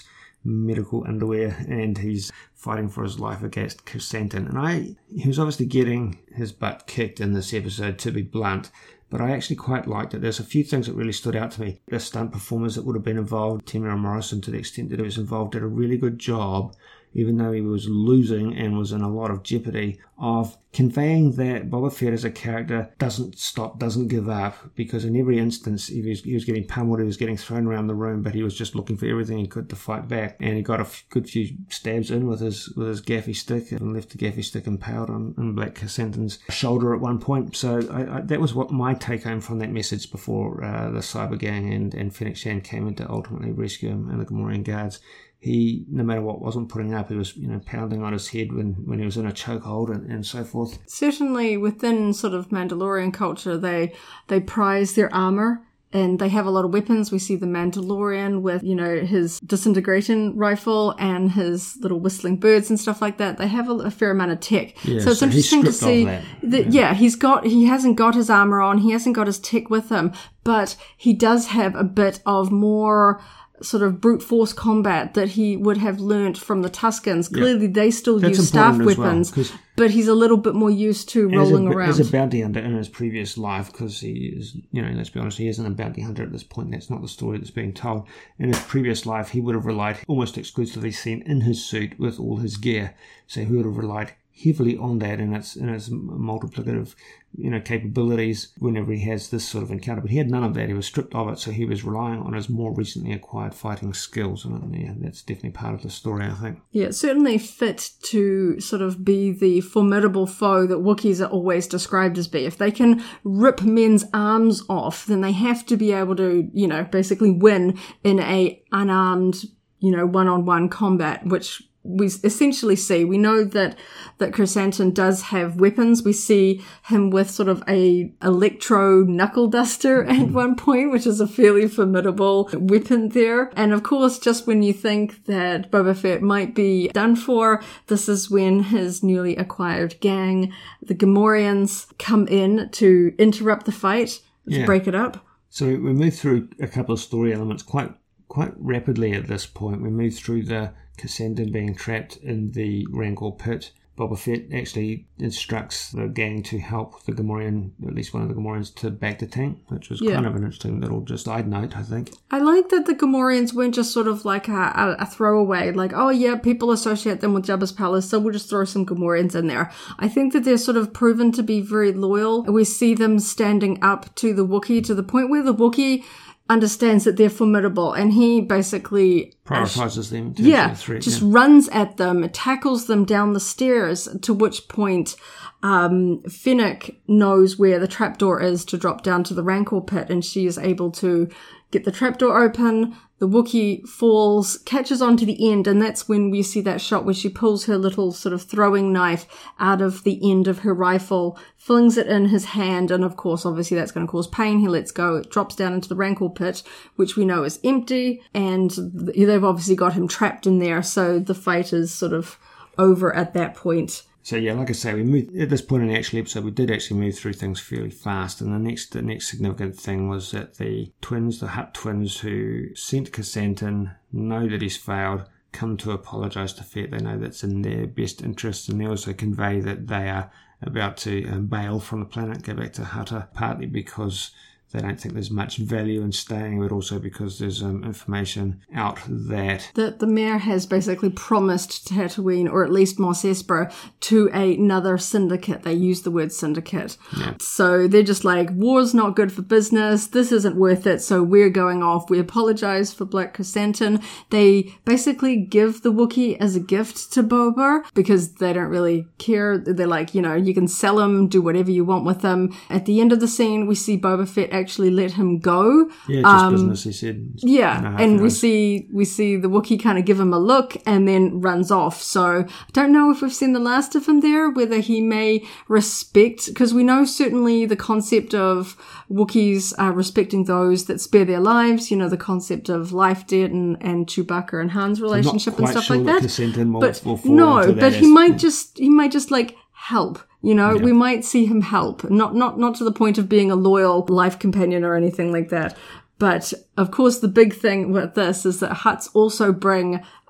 medical underwear, and he's fighting for his life against Chrysanthemum. And I, he was obviously getting his butt kicked in this episode, to be blunt, but I actually quite liked it. There's a few things that really stood out to me. The stunt performers that would have been involved, Temuera Morrison, to the extent that he was involved, did a really good job, even though he was losing and was in a lot of jeopardy, of conveying that Boba Fett as a character doesn't stop, doesn't give up, because in every instance he was, he was getting pummeled, he was getting thrown around the room, but he was just looking for everything he could to fight back. And he got a f- good few stabs in with his with his gaffy stick, and left the gaffy stick impaled on, on Black Chrysanthemum's shoulder at one point. So I, I, that was what my take home from that message before uh, the Cyber Gang and, and Fennec Shand came in to ultimately rescue him and the Gamorrean guards. He, no matter what, wasn't putting up. He was, you know, pounding on his head when, when he was in a chokehold and, and so forth. Certainly within sort of Mandalorian culture, they they prize their armor and they have a lot of weapons. We see the Mandalorian with, you know, his disintegration rifle and his little whistling birds and stuff like that. They have a, a fair amount of tech. Yeah, so it's so interesting to see that. that, yeah. yeah, he's got, he hasn't got his armor on. He hasn't got his tech with him, but he does have a bit of more sort of brute force combat that he would have learnt from the Tuskens. Clearly yep. they still That's use staff weapons, well, but he's a little bit more used to rolling as a, around. As a bounty hunter in his previous life, because he is, you know, let's be honest, he isn't a bounty hunter at this point. That's not the story that's being told. In his previous life, he would have relied almost exclusively seen in his suit with all his gear. So he would have relied heavily on that and its, and its multiplicative, you know, capabilities whenever he has this sort of encounter. But he had none of that. He was stripped of it, so he was relying on his more recently acquired fighting skills. And yeah, that's definitely part of the story, I think. Yeah, it's certainly fit to sort of be the formidable foe that Wookiees are always described as be. If they can rip men's arms off, then they have to be able to, you know, basically win in a unarmed, you know, one-on-one combat, which we essentially see. We know that that Chrysanthemum does have weapons. We see him with sort of a electro knuckle duster at one point, which is a fairly formidable weapon there. And of course, just when you think that Boba Fett might be done for, this is when his newly acquired gang, the Gamorreans, come in to interrupt the fight, to yeah. break it up. So we move through a couple of story elements quite quite rapidly at this point. We move through the Chrysanthemum being trapped in the Rancor pit. Boba Fett actually instructs the gang to help the Gamorrean, at least one of the Gamorreans, to bag the tank, which was yeah. kind of an interesting little just side note, I think. I like that the Gamorreans weren't just sort of like a, a, a throwaway, like, oh yeah, people associate them with Jabba's palace, so we'll just throw some Gamorreans in there. I think that they're sort of proven to be very loyal. We see them standing up to the Wookiee to the point where the Wookiee understands that they're formidable, and he basically prioritizes them. Yeah, threat, just yeah. runs at them, tackles them down the stairs, to which point um, Fennec knows where the trapdoor is to drop down to the Rancor pit, and she is able to get the trapdoor open. The Wookiee falls, catches onto the end, and that's when we see that shot where she pulls her little sort of throwing knife out of the end of her rifle, flings it in his hand, and of course, obviously that's going to cause pain. He lets go, it drops down into the Rancor pit, which we know is empty, and they've obviously got him trapped in there, so the fight is sort of over at that point. So yeah, like I say, we moved at this point in the actual episode, we did actually move through things fairly fast. And the next, the next significant thing was that the twins, the Hutt twins, who sent Chrysanthemum, know that he's failed, come to apologise to Fett. They know that's in their best interest, and they also convey that they are about to um, bail from the planet, go back to Hutta, partly because they don't think there's much value in staying, but also because there's um, information out that the, the mayor has basically promised Tatooine, or at least Mos Espa, to another syndicate. They use the word syndicate. Yeah. So they're just like, war's not good for business. This isn't worth it. So we're going off. We apologize for Black Chrysanthemum. They basically give the Wookiee as a gift to Boba because they don't really care. They're like, you know, you can sell him, do whatever you want with him. At the end of the scene, we see Boba Fett actually let him go. Yeah, just um, business, he said. Yeah, you know, and we see we see the Wookiee kind of give him a look and then runs off. So I don't know if we've seen the last of him there, whether he may respect, because we know certainly the concept of Wookiees uh, respecting those that spare their lives, you know, the concept of life debt and, and Chewbacca and Han's relationship and stuff sure like that. that will, but will no, but he as, might yeah. just, he might just like help. You know, yeah. we might see him help, not not not to the point of being a loyal life companion or anything like that. But of course, the big thing with this is that Hutts also bring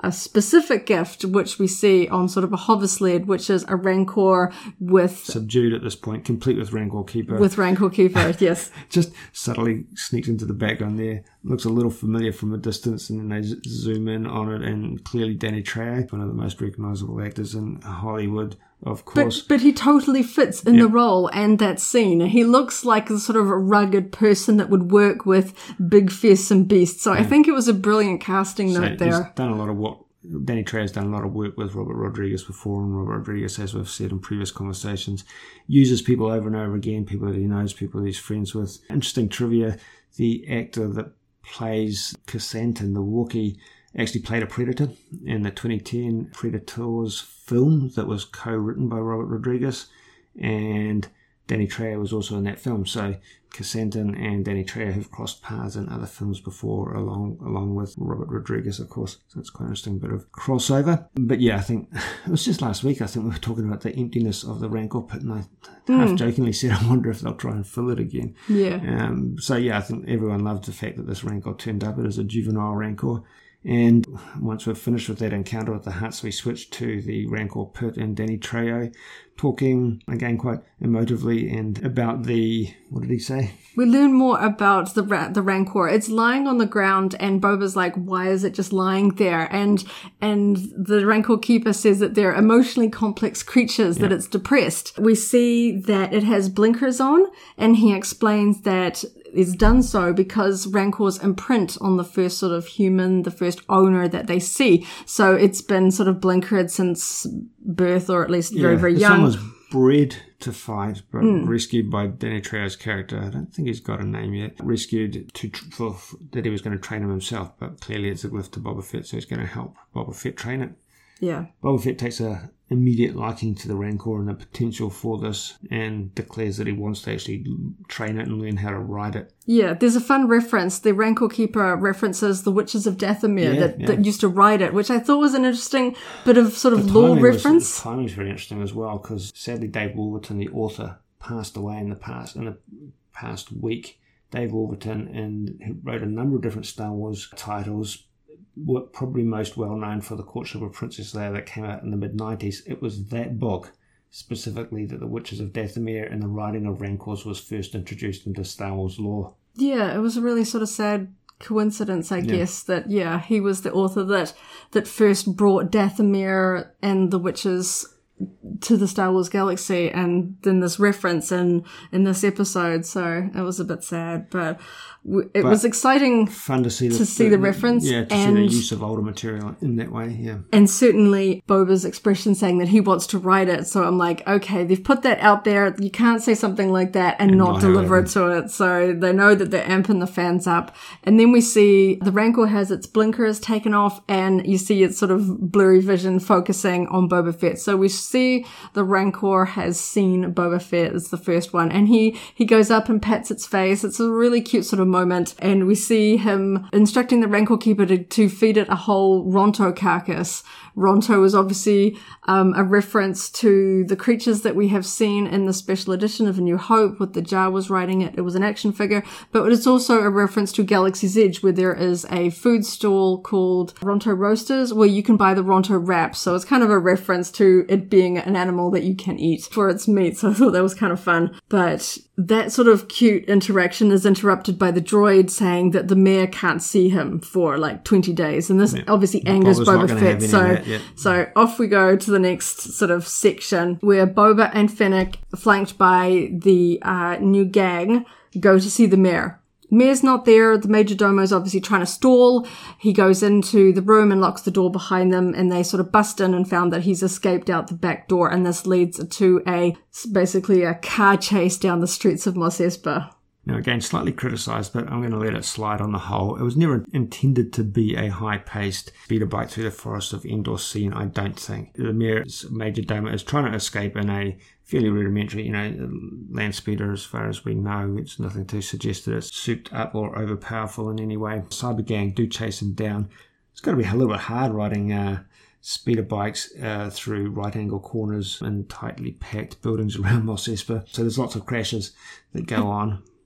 a specific gift, which we see on sort of a hover sled, which is a Rancor with... Subdued at this point, complete with Rancor Keeper. With Rancor Keeper, yes. Just subtly sneaks into the background there. Looks a little familiar from a distance, and then they z- zoom in on it, and clearly Danny Trejo, one of the most recognisable actors in Hollywood, of course. But, but he totally fits in yep. the role and that scene. He looks like a sort of a rugged person that would work with big, fearsome beasts. So yeah. I think it was a brilliant casting so note there. He's done a lot of what Danny Trejo's done a lot of work with Robert Rodriguez before, and Robert Rodriguez, as we've said in previous conversations, uses people over and over again, people that he knows, people that he's friends with. Interesting trivia, the actor that plays Kasantan, the Wookiee, actually played a Predator in the twenty ten Predators film that was co-written by Robert Rodriguez, and Danny Trejo was also in that film. So Kasantan and Danny Trejo have crossed paths in other films before, along along with Robert Rodriguez, of course. So it's quite an interesting bit of crossover. But yeah, I think it was just last week, I think we were talking about the emptiness of the Rancor pit, and I mm. half-jokingly said, I wonder if they'll try and fill it again. Yeah. Um, so yeah, I think everyone loved the fact that this Rancor turned up. It is a juvenile Rancor. And once we've finished with that encounter with the Hutts, we switch to the Rancor pit and Danny Trejo talking, again, quite emotively, and about the, what did he say? We learn more about the ra- the Rancor. It's lying on the ground, and Boba's like, why is it just lying there? And and the Rancor Keeper says that they're emotionally complex creatures, yeah. that it's depressed. We see that it has blinkers on, and he explains that it's done so because Rancors imprint on the first sort of human, the first owner that they see. So it's been sort of blinkered since birth, or at least very, yeah, very young. Someone's bred to fight, but mm. rescued by Danny Trejo's character. I don't think he's got a name yet. Rescued to for, that he was going to train him himself, but clearly it's a gift to Boba Fett, so he's going to help Boba Fett train it. Yeah. Boba Fett takes a immediate liking to the Rancor and the potential for this, and declares that he wants to actually train it and learn how to ride it. Yeah, there's a fun reference. The Rancor Keeper references the Witches of Dathomir yeah, that, yeah. that used to ride it, which I thought was an interesting bit of sort of lore reference. Was, the timing's very interesting as well, because sadly Dave Wolverton, the author, passed away in the past in the past week. Dave Wolverton, and he wrote a number of different Star Wars titles, were probably most well known for The Courtship of Princess Leia that came out in the mid nineties. It was that book specifically that the Witches of Dathomir and the riding of Rancors was first introduced into Star Wars lore. Yeah, it was a really sort of sad coincidence, I yeah. guess, that, yeah, he was the author that, that first brought Dathomir and the witches to the Star Wars galaxy, and then this reference in, in this episode. So it was a bit sad, but it but was exciting fun to see the, to see the, the reference. Yeah, to and, see the use of older material in that way, yeah. And certainly Boba's expression saying that he wants to write it. So I'm like, okay, they've put that out there. You can't say something like that and, and not, not deliver it to it. So they know that they're amping the fans up. And then we see the Rancor has its blinkers taken off, and you see its sort of blurry vision focusing on Boba Fett. So we see the Rancor has seen Boba Fett as the first one, and he, he goes up and pats its face. It's a really cute sort of moment, and we see him instructing the Rancor Keeper to, to feed it a whole Ronto carcass. Ronto is obviously um, a reference to the creatures that we have seen in the special edition of A New Hope with the Jawas riding it. It was an action figure, but it's also a reference to Galaxy's Edge, where there is a food stall called Ronto Roasters where you can buy the Ronto wraps. So it's kind of a reference to it being an animal that you can eat for its meat. So I thought that was kind of fun. But that sort of cute interaction is interrupted by the droid saying that the mayor can't see him for like twenty days. And this yeah. obviously angers Boba Fett. So, yeah. so off we go to the next sort of section where Boba and Fennec, flanked by the uh, new gang, go to see the mayor. Mayor's not there. The Major Domo is obviously trying to stall. He goes into the room and locks the door behind them, and they sort of bust in and found that he's escaped out the back door, and this leads to a basically a car chase down the streets of Mos Espa. Now, again, slightly criticised, but I'm going to let it slide on the whole. It was never intended to be a high-paced speeder bike through the forest of Endor scene, I don't think. The Mayor's Major Domo is trying to escape in a fairly rudimentary, you know, land speeder as far as we know. It's nothing to suggest that it's souped up or overpowerful in any way. Cyber Gang do chase him down. It's got to be a little bit hard riding uh, speeder bikes uh, through right-angle corners and tightly packed buildings around Mos Espa. So there's lots of crashes that go on.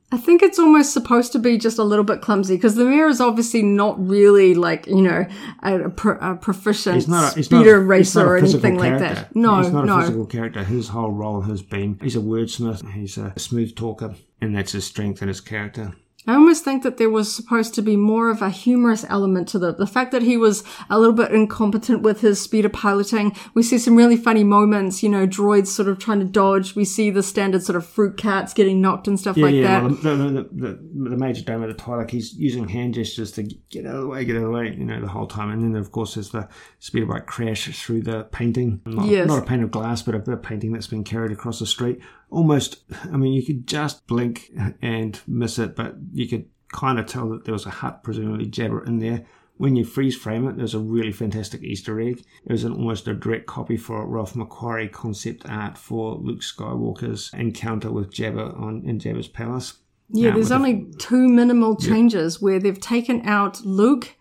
I think it's almost supposed to be just a little bit clumsy because the mayor is obviously not really like, you know, a, a, pro, a proficient he's not a, he's speeder not, racer or anything like that. No, he's not no. a physical character. His whole role has been, he's a wordsmith, he's a smooth talker, and that's his strength and his character. I almost think that there was supposed to be more of a humorous element to the, the fact that he was a little bit incompetent with his speeder piloting. We see some really funny moments, you know, droids sort of trying to dodge. We see the standard sort of fruit carts getting knocked and stuff yeah, like yeah, that. Well, the, the, the, the major dome of the Twi'lek, he's using hand gestures to get out of the way, get out of the way, you know, the whole time. And then, of course, there's the speeder bike crash through the painting. Not, yes. not a pane of glass, but a, a painting that's been carried across the street. Almost, I mean, you could just blink and miss it, but you could kind of tell that there was a hut, presumably Jabba, in there. When you freeze frame it, there's a really fantastic Easter egg. It was an, almost a direct copy for Ralph McQuarrie concept art for Luke Skywalker's encounter with Jabba on in Jabba's palace. Yeah, um, there's only the, two minimal changes yeah. where they've taken out Luke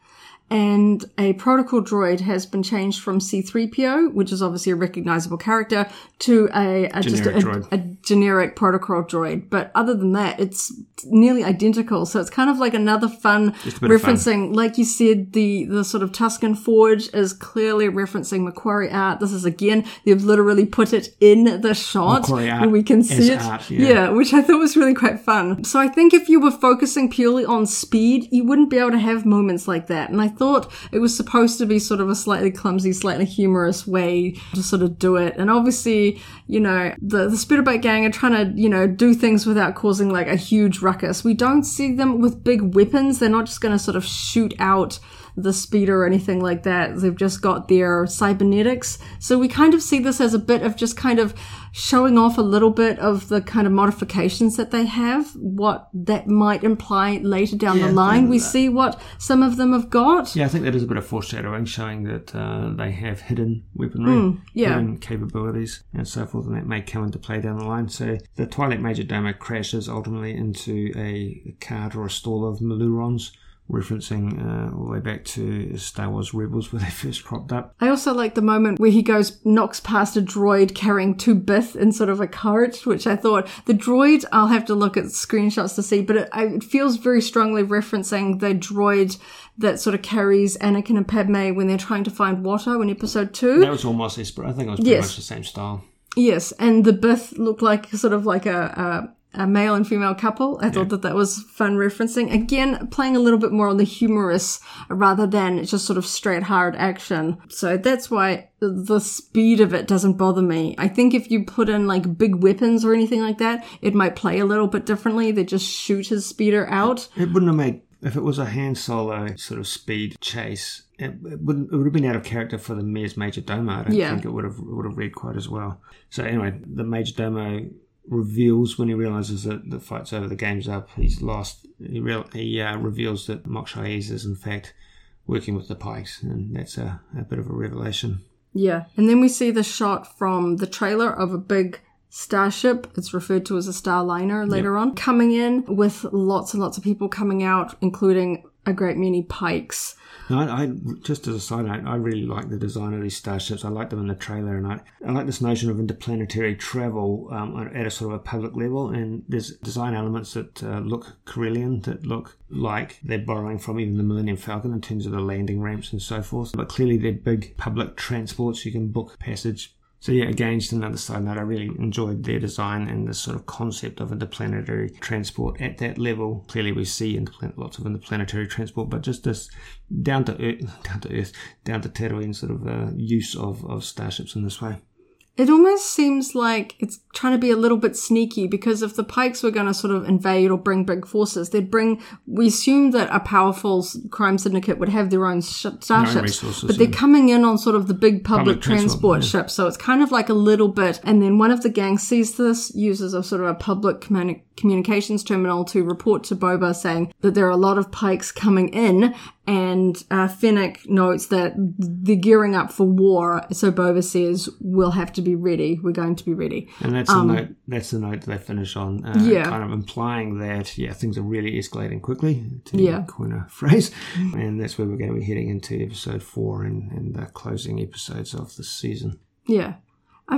and a protocol droid has been changed from C three P O, which is obviously a recognizable character, to a, a just a, a, a generic protocol droid. But other than that, it's nearly identical. So it's kind of like another fun referencing, fun. Like you said, the, the sort of Tusken Forge is clearly referencing McQuarrie art. This is, again, they've literally put it in the shot where we can see it. Art, yeah. yeah, which I thought was really quite fun. So I think if you were focusing purely on speed, you wouldn't be able to have moments like that. And I thought it was supposed to be sort of a slightly clumsy, slightly humorous way to sort of do it. And obviously, you know, the, the Speederbike gang are trying to, you know, do things without causing like a huge ruckus. We don't see them with big weapons. They're not just going to sort of shoot out the speeder or anything like that. They've just got their cybernetics. So we kind of see this as a bit of just kind of showing off a little bit of the kind of modifications that they have, what that might imply later down yeah, the line. We see what some of them have got. Yeah, I think that is a bit of foreshadowing, showing that uh, they have hidden weaponry, mm, yeah. hidden capabilities, and so forth, and that may come into play down the line. So the Twi'lek Major Domo crashes ultimately into a cart or a stall of Malurons, referencing uh, all the way back to Star Wars Rebels where they first cropped up. I also like the moment where he goes, knocks past a droid carrying two Bith in sort of a cart, which I thought, the droid, I'll have to look at screenshots to see, but it, it feels very strongly referencing the droid that sort of carries Anakin and Padme when they're trying to find Watto in episode two. That was almost Esper. I think it was pretty yes. much the same style. Yes, and the Bith looked like sort of like a... a a male and female couple. I thought yeah. that that was fun referencing. Again, playing a little bit more on the humorous rather than just sort of straight hard action. So that's why the speed of it doesn't bother me. I think if you put in like big weapons or anything like that, it might play a little bit differently. They just shoot his speeder out. It wouldn't have made, if it was a Han Solo sort of speed chase, it, it, wouldn't, it would have been out of character for the Mayor's Major Domo. I don't yeah. think it would have, it would have read quite as well. So anyway, the Major Domo reveals when he realizes that the fight's over, the game's up, he's lost. He, real, he uh, reveals that Mok Shaiz is in fact working with the Pikes, and that's a, a bit of a revelation. Yeah, and then we see the shot from the trailer of a big starship. It's referred to as a Starliner later yep. on, coming in with lots and lots of people coming out, including a great many Pikes. No, I, I just as a side note, I really like the design of these starships. I like them in the trailer, and I, I like this notion of interplanetary travel um, at a sort of a public level. And there's design elements that uh, look Corellian, that look like they're borrowing from even the Millennium Falcon in terms of the landing ramps and so forth. But clearly they're big public transports. You can book passage. So yeah, again, just another side note, I really enjoyed their design and the sort of concept of interplanetary transport at that level. Clearly we see interplan- lots of interplanetary transport, but just this down to earth, down to earth, down to Tatooine sort of uh, use of, of starships in this way. It almost seems like it's trying to be a little bit sneaky, because if the Pikes were going to sort of invade or bring big forces, they'd bring, we assume that a powerful crime syndicate would have their own sh- starships, own but they're yeah. coming in on sort of the big public, public transport, transport yeah. ships. So it's kind of like a little bit. And then one of the gang sees this, uses a sort of a public communi- communications terminal to report to Boba saying that there are a lot of Pikes coming in. And uh, Fennec notes that they're gearing up for war. So Boba says, we'll have to be ready. We're going to be ready. And that's um, the note, that's the note they finish on, uh, yeah. kind of implying that, yeah, things are really escalating quickly, to yeah. coin a phrase. And that's where we're going to be heading into episode four and, and the closing episodes of this season. Yeah. I mean,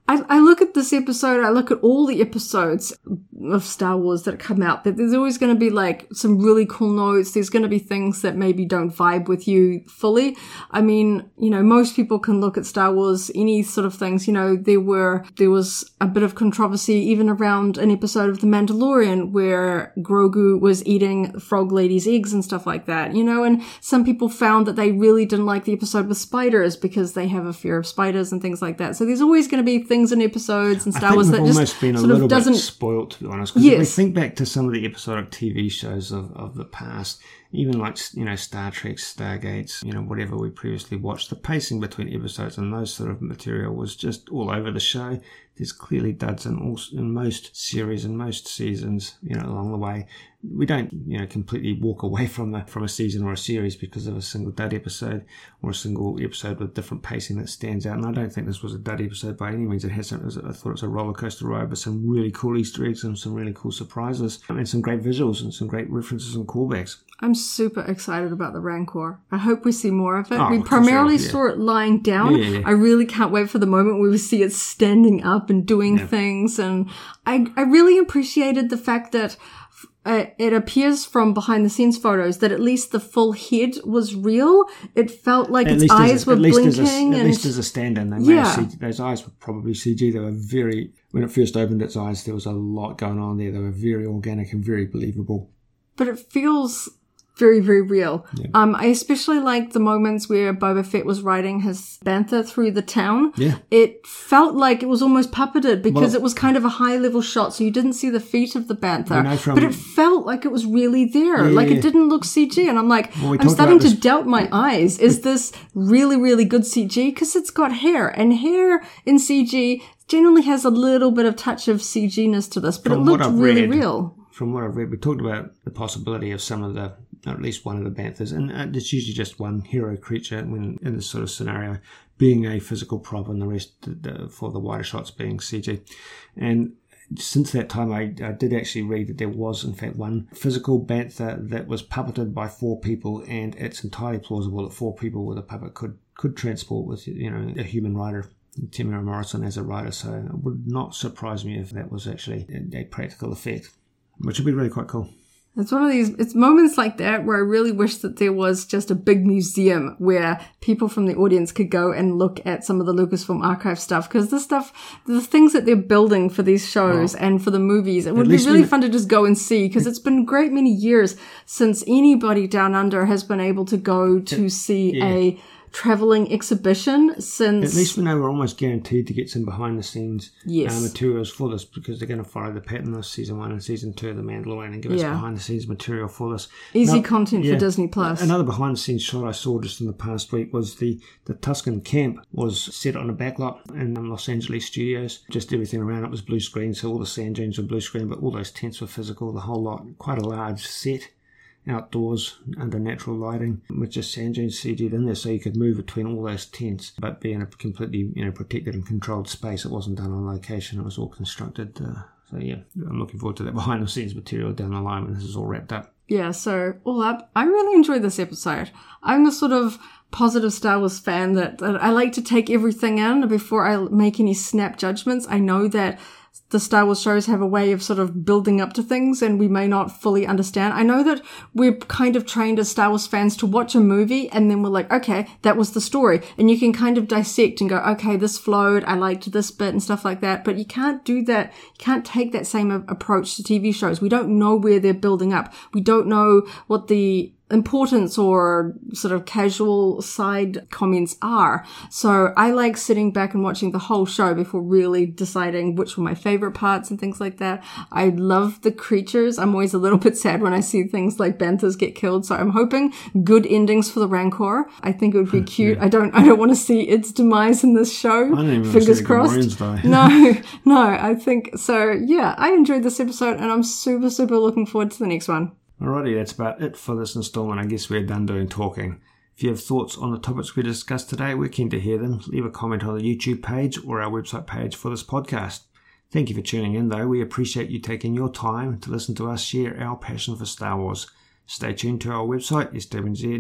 I, I look at this episode, I look at all the episodes of Star Wars that come out, that there's always going to be like some really cool notes. There's going to be things that maybe don't vibe with you fully. I mean, you know, most people can look at Star Wars, any sort of things, you know, there were, there was a bit of controversy even around an episode of The Mandalorian where Grogu was eating Frog Lady's eggs and stuff like that, you know, and some people found that they really didn't like the episode with spiders because they have a fear of spiders and things like that. So there's always going to be things in episodes and Star Wars that just almost been a little doesn't bit spoiled, to be honest. Because yes. If we think back to some of the episodic T V shows of, of the past, even like, you know, Star Trek, Stargates, you know, whatever we previously watched, the pacing between episodes and those sort of material was just all over the show. There's clearly duds in, all, in most series and most seasons, you know, along the way. We don't, you know, completely walk away from a, from a season or a series because of a single dud episode or a single episode with different pacing that stands out. And I don't think this was a dud episode by any means. It has some, I thought it was a roller coaster ride with some really cool Easter eggs and some really cool surprises and some great visuals and some great references and callbacks. I'm super excited about the Rancor. I hope we see more of it. Oh, we primarily sure, yeah. saw it lying down. Yeah, yeah, yeah. I really can't wait for the moment where we see it standing up and doing yeah. things. And I, I really appreciated the fact that uh, it appears from behind the scenes photos that at least the full head was real. It felt like at its eyes a, were at least blinking. As a, and at least as a stand-in. They may yeah. have C G, those eyes were probably C G. They were very, when it first opened its eyes, there was a lot going on there. They were very organic and very believable. But it feels very, very real. Yeah. Um, I especially like the moments where Boba Fett was riding his bantha through the town. Yeah. It felt like it was almost puppeted because well, it was kind of a high-level shot, so you didn't see the feet of the bantha. You know, from, but it felt like it was really there. Yeah, like yeah. it didn't look C G. And I'm like, well, we I'm starting to this. doubt my eyes. Is this really, really good C G? Because it's got hair. And hair in C G generally has a little bit of touch of C G-ness to this, but From it looked really read, real. From what I've read, we talked about the possibility of some of the, or at least one of the banthas, and uh, it's usually just one hero creature when in this sort of scenario, being a physical prop and the rest the, for the wider shots being C G. And since that time, I, I did actually read that there was, in fact, one physical bantha that was puppeted by four people, and it's entirely plausible that four people with a puppet could, could transport with, you know, a human rider. Temuera Morrison as a rider, so it would not surprise me if that was actually a, a practical effect, which would be really quite cool. It's one of these, it's moments like that where I really wish that there was just a big museum where people from the audience could go and look at some of the Lucasfilm archive stuff. Because the stuff, the things that they're building for these shows well, and for the movies, it would be really fun to just go and see. Because it's been a great many years since anybody down under has been able to go to see yeah. a traveling exhibition since... At least we know we're almost guaranteed to get some behind-the-scenes yes. uh, materials for this because they're going to follow the pattern of Season one and Season two of The Mandalorian and give yeah. us behind-the-scenes material for this. Easy now, content yeah, for Disney Plus. Another behind-the-scenes shot I saw just in the past week was the, the Tusken camp was set on a backlot in Los Angeles studios. Just everything around it was blue screen, so all the sand dunes were blue screen, but all those tents were physical, the whole lot. Quite a large set. Outdoors under natural lighting with just sand dunes C G'd in there so you could move between all those tents but be in a completely, you know, protected and controlled space. It wasn't done on location, it was all constructed. Uh, so yeah, I'm looking forward to that behind the scenes material down the line when this is all wrapped up. Yeah, so all up, I really enjoyed this episode. I'm the sort of positive Star Wars fan that, that I like to take everything in before I make any snap judgments. I know that the Star Wars shows have a way of sort of building up to things and we may not fully understand. I know that we're kind of trained as Star Wars fans to watch a movie and then we're like, okay, that was the story. And you can kind of dissect and go, okay, this flowed, I liked this bit and stuff like that. But you can't do that. You can't take that same approach to T V shows. We don't know where they're building up. We don't know what the importance or sort of casual side comments are. So I like sitting back and watching the whole show before really deciding which were my favorite parts and things like that. I love the creatures. I'm always a little bit sad when I see things like banthas get killed. So I'm hoping good endings for the Rancor. I think it would be cute. Yeah. I don't, I don't want to see its demise in this show. I don't even Fingers want to see crossed. the die. No, no, I think so. Yeah, I enjoyed this episode and I'm super, super looking forward to the next one. Alrighty, that's about it for this installment. I guess we're done doing talking. If you have thoughts on the topics we discussed today, we're keen to hear them. Leave a comment on the YouTube page or our website page for this podcast. Thank you for tuning in, though. We appreciate you taking your time to listen to us share our passion for Star Wars. Stay tuned to our website, S W Z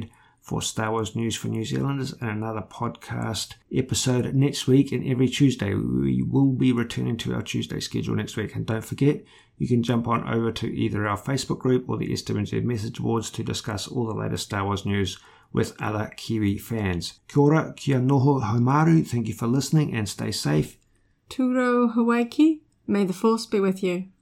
for Star Wars News for New Zealanders and another podcast episode next week and every Tuesday. We will be returning to our Tuesday schedule next week. And don't forget, you can jump on over to either our Facebook group or the S W Z message boards to discuss all the latest Star Wars news with other Kiwi fans. Kia ora, kia noho haumaru. Thank you for listening and stay safe. Turo Hawaii. May the Force be with you.